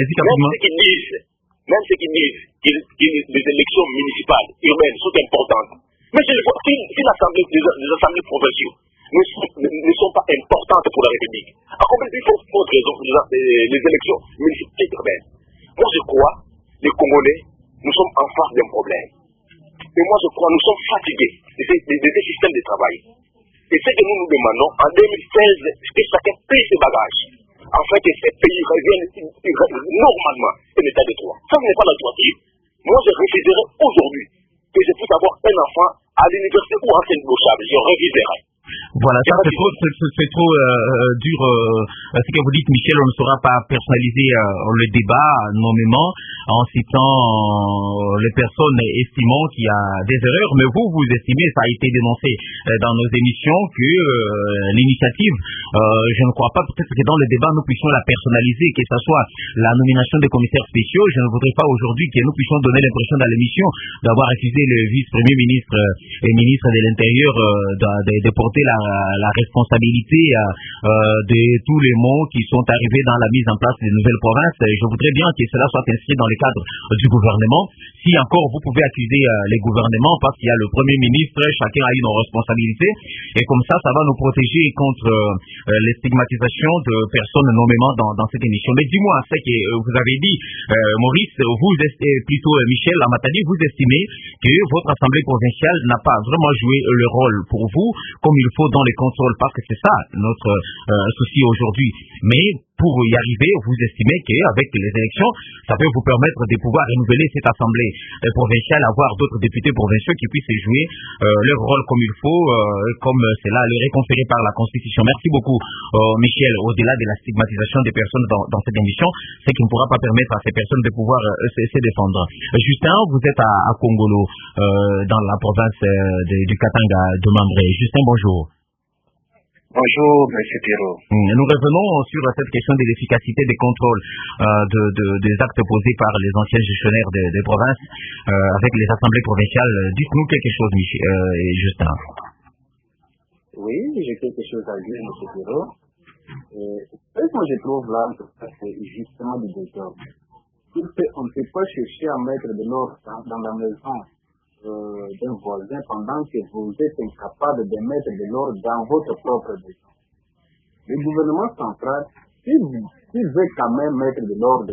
même ceux qui disent que les élections municipales, urbaines sont importantes. Mais si les assemblées provinciales ne sont pas importantes pour la République, à combien il faut raison les élections municipales urbaines? Moi, je crois, les Congolais, nous sommes en face d'un problème. Et moi, je crois, nous sommes fatigués de ces systèmes de travail. Et ce que nous nous demandons, en 2016, c'est que chacun paye ses bagages, afin que ces pays reviennent normalement un état de droit. Ça, ce n'est pas la droiture. Moi, je refuserai aujourd'hui que je puisse avoir un enfant à l'université ou à Saint-Bouchable. Je refuserai. Voilà, ça c'est trop dur. Ce que vous dites, Michel, on ne saura pas personnaliser le débat nommément en citant les personnes estimant qu'il y a des erreurs, mais vous estimez, ça a été dénoncé dans nos émissions, que l'initiative, je ne crois pas peut-être que dans le débat nous puissions la personnaliser, que ce soit la nomination des commissaires spéciaux. Je ne voudrais pas aujourd'hui que nous puissions donner l'impression dans l'émission d'avoir accusé le vice-premier ministre et ministre de l'Intérieur de porter la responsabilité de tous les maux qui sont arrivés dans la mise en place des nouvelles provinces. Je voudrais bien que cela soit inscrit dans le cadre du gouvernement. si encore vous pouvez accuser les gouvernements, parce qu'il y a le Premier ministre, chacun a une responsabilité, et comme ça va nous protéger contre les stigmatisations de personnes nommément dans cette émission. Mais dis-moi, ce que vous avez dit, Maurice, vous plutôt Michel Amatadi, vous estimez que votre assemblée provinciale n'a pas vraiment joué le rôle pour vous comme il faut dans les contrôles, parce que c'est ça notre souci aujourd'hui. Mais pour y arriver, vous estimez qu'avec les élections, ça peut vous permettre de pouvoir renouveler cette assemblée provinciale, avoir d'autres députés provinciaux qui puissent jouer leur rôle comme il faut, comme cela leur est conféré par la Constitution. Merci beaucoup, Michel. Au-delà de la stigmatisation des personnes dans cette émission, c'est qui ne pourra pas permettre à ces personnes de pouvoir se défendre. Justin, vous êtes à Kongolo, dans la province du Katanga de Mambré. Justin, bonjour. Bonjour, M. Pierrot. Nous revenons sur cette question de l'efficacité des contrôles des actes posés par les anciens gestionnaires des provinces avec les assemblées provinciales. Dites-nous quelque chose, Justin. Oui, j'ai quelque chose à dire, M. Pierrot. Ce que je trouve là, c'est justement du désordre. On ne peut pas chercher à mettre de l'ordre dans la maison d'un voisin pendant que vous êtes incapable de mettre de l'ordre dans votre propre maison. Le gouvernement central, s'il veut quand même mettre de l'ordre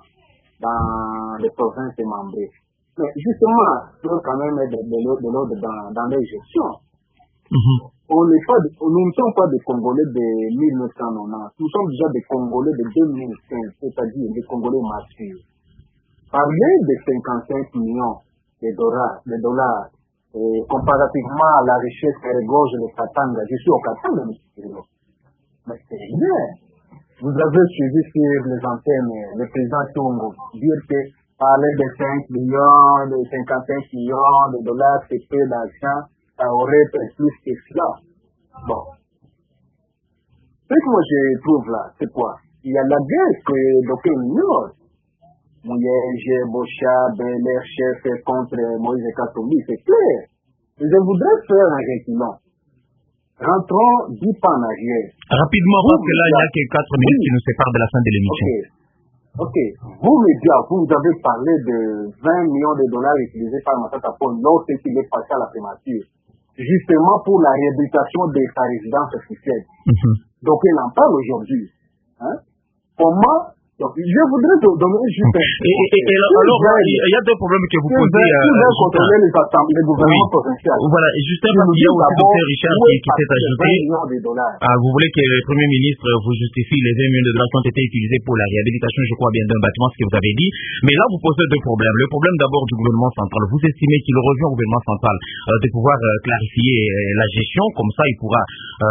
dans les provinces membrées, mais justement, il faut quand même mettre de l'ordre dans les gestions. Nous ne sommes pas des Congolais de 1990, nous sommes déjà des Congolais de 2015, c'est-à-dire des Congolais matures. Parler de 55 millions de dollars comparativement à la richesse que regorge le Katanga. Je suis au Katanga, M. Pierrot. Mais c'est rien. Vous avez suivi sur les antennes le président Tongo dire que parler de 5 millions, de 55 millions de dollars, c'est peu d'argent, ça aurait été plus que cela. Bon. Ce que moi je trouve là, c'est quoi? Il y a la guerre que d'aucuns ignorent. Mouyenge, Bocha, Beler, chef contre Moïse Katumbi, c'est clair. Je voudrais faire un reculant. Rentrons 10 pas en arrière. Rapidement, parce que là, il n'y a que 4 minutes qui nous séparent de la fin de l'émission. Ok. Vous, médias, vous avez parlé de 20 millions de dollars utilisés par Matata Paul lorsqu'il est passé à la primature. Justement pour la réhabilitation de sa résidence officielle. Donc, il en parle aujourd'hui. Comment? Donc, je voudrais donner juste alors, il y a deux problèmes que vous posez. Contrôler les gouvernements provinciaux. Voilà, et justement, il y a aussi Dr Richard qui s'est ajouté. Vous voulez que le Premier ministre vous justifie les 20 millions de dollars qui ont été utilisés pour la réhabilitation, je crois bien, d'un bâtiment, ce que vous avez dit. Mais là, vous posez deux problèmes. Le problème d'abord du gouvernement central. Vous estimez qu'il revient au gouvernement central de pouvoir clarifier la gestion. Comme ça, il pourra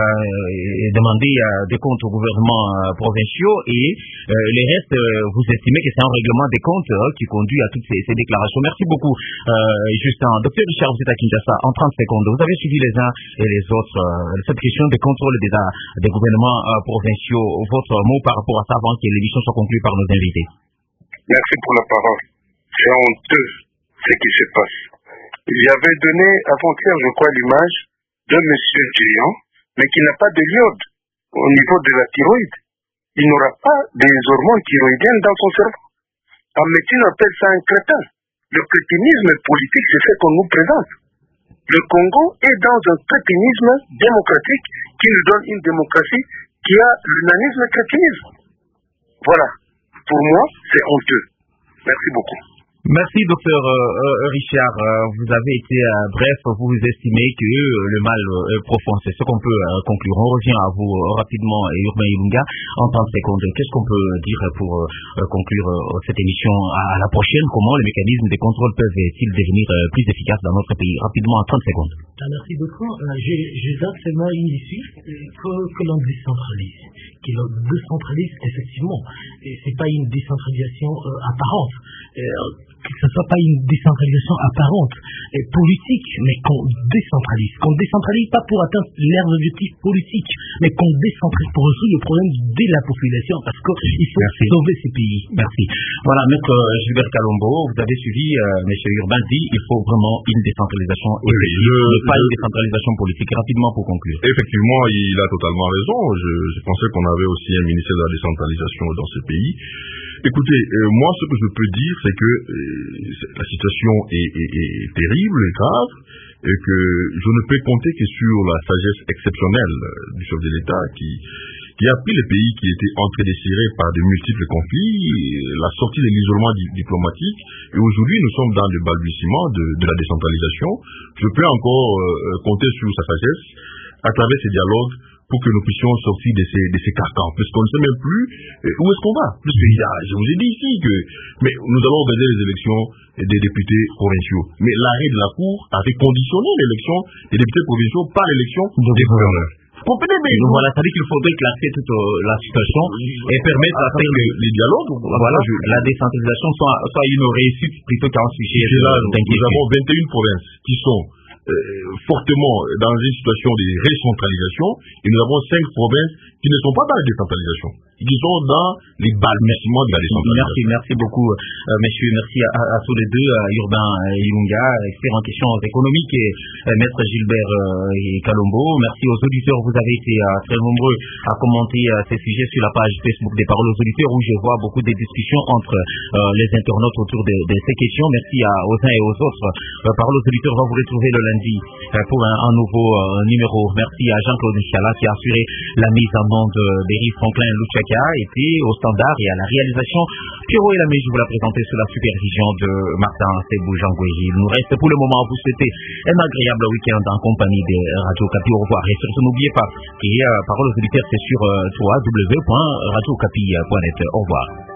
demander des comptes aux gouvernements provinciaux et les restes, vous estimez que c'est un règlement des comptes qui conduit à toutes ces déclarations. Merci beaucoup, Justin. Docteur Richard, vous êtes à Kinshasa. En 30 secondes, vous avez suivi les uns et les autres cette question des contrôles des gouvernements provinciaux. Votre mot par rapport à ça avant que l'émission soit conclue par nos invités. Merci pour la parole. C'est honteux ce qui se passe. J'avais donné avant-hier, je crois, l'image de M. Djian, mais qui n'a pas de l'iode au niveau de la thyroïde. Il n'aura pas des hormones thyroïdiennes dans son cerveau. En médecine, on appelle ça un crétin. Le crétinisme politique, c'est ce qu'on nous présente. Le Congo est dans un crétinisme démocratique qui nous donne une démocratie qui a l'humanisme crétinisme. Voilà. Pour moi, c'est honteux. Merci beaucoup. Merci, docteur Richard. Vous avez été bref, vous estimez que le mal est profond. C'est ce qu'on peut conclure. On revient à vous rapidement, Urbain Ilunga, en 30 secondes. Qu'est-ce qu'on peut dire pour conclure cette émission à la prochaine? Comment les mécanismes de contrôle peuvent-ils devenir plus efficaces dans notre pays? Rapidement, en 30 secondes. Merci beaucoup. Je donne seulement une issue que l'on décentralise. Que l'on décentralise, effectivement. C'est pas une décentralisation apparente. Que ce ne soit pas une décentralisation apparente et politique, mais qu'on décentralise. Qu'on décentralise pas pour atteindre leurs objectifs politiques, mais qu'on décentralise pour résoudre le problème de la population, parce qu'il faut sauver ces pays. Merci. Voilà, Maître Gilbert Kalombo, vous avez suivi, M. Urbain dit, il faut vraiment une décentralisation et pas une décentralisation politique. Rapidement pour conclure. Effectivement, il a totalement raison. Je pensais qu'on avait aussi un ministère de la décentralisation dans ce pays. Écoutez, moi, ce que je peux dire, c'est que la situation est terrible et grave, et que je ne peux compter que sur la sagesse exceptionnelle du chef de l'État qui a pris les pays qui étaient entredesirés par de multiples conflits, la sortie de l'isolement diplomatique, et aujourd'hui nous sommes dans le balbutiement de la décentralisation. Je peux encore compter sur sa sagesse à travers ces dialogues pour que nous puissions sortir de ces carcans, puisqu'on ne sait même plus où est-ce qu'on va. Je vous ai dit ici que mais nous allons organiser les élections des députés provinciaux. Mais l'arrêt de la Cour avait conditionné l'élection des députés provinciaux par l'élection des gouverneurs. Donc voilà, ça veut dire qu'il faudrait classer toute la situation et permettre à ce que les dialogues, la décentralisation soit une réussite plutôt qu'un sujet d'inquiétude. Nous avons 21 provinces qui sont fortement dans une situation de récentralisation et nous avons 5 provinces qui ne sont pas dans la décentralisation, qui sont dans les balbutiements de la décentralisation. Merci beaucoup, messieurs. Merci à tous les deux, Urbain Ilunga, expert en questions économiques, et maître Gilbert Kalombo. Merci aux auditeurs. Vous avez été très nombreux à commenter ces sujets sur la page Facebook des Paroles aux auditeurs, où je vois beaucoup de discussions entre les internautes autour de ces questions. Merci aux uns et aux autres. Paroles aux auditeurs va vous retrouver le lundi pour un nouveau numéro. Merci à Jean-Claude Nichala qui a assuré la mise en monde d'Éric Franklin Luchaka, était au standard et à la réalisation. Pierrot et Lamé, je vous la présentais sous la supervision de Martin Sebou-Jean-Gouéji. Il nous reste pour le moment à vous souhaiter un agréable week-end en compagnie de Radio Okapi. Au revoir. Et surtout, n'oubliez pas que Paroles aux auditeurs, c'est sur www.radiocapi.net. Au revoir.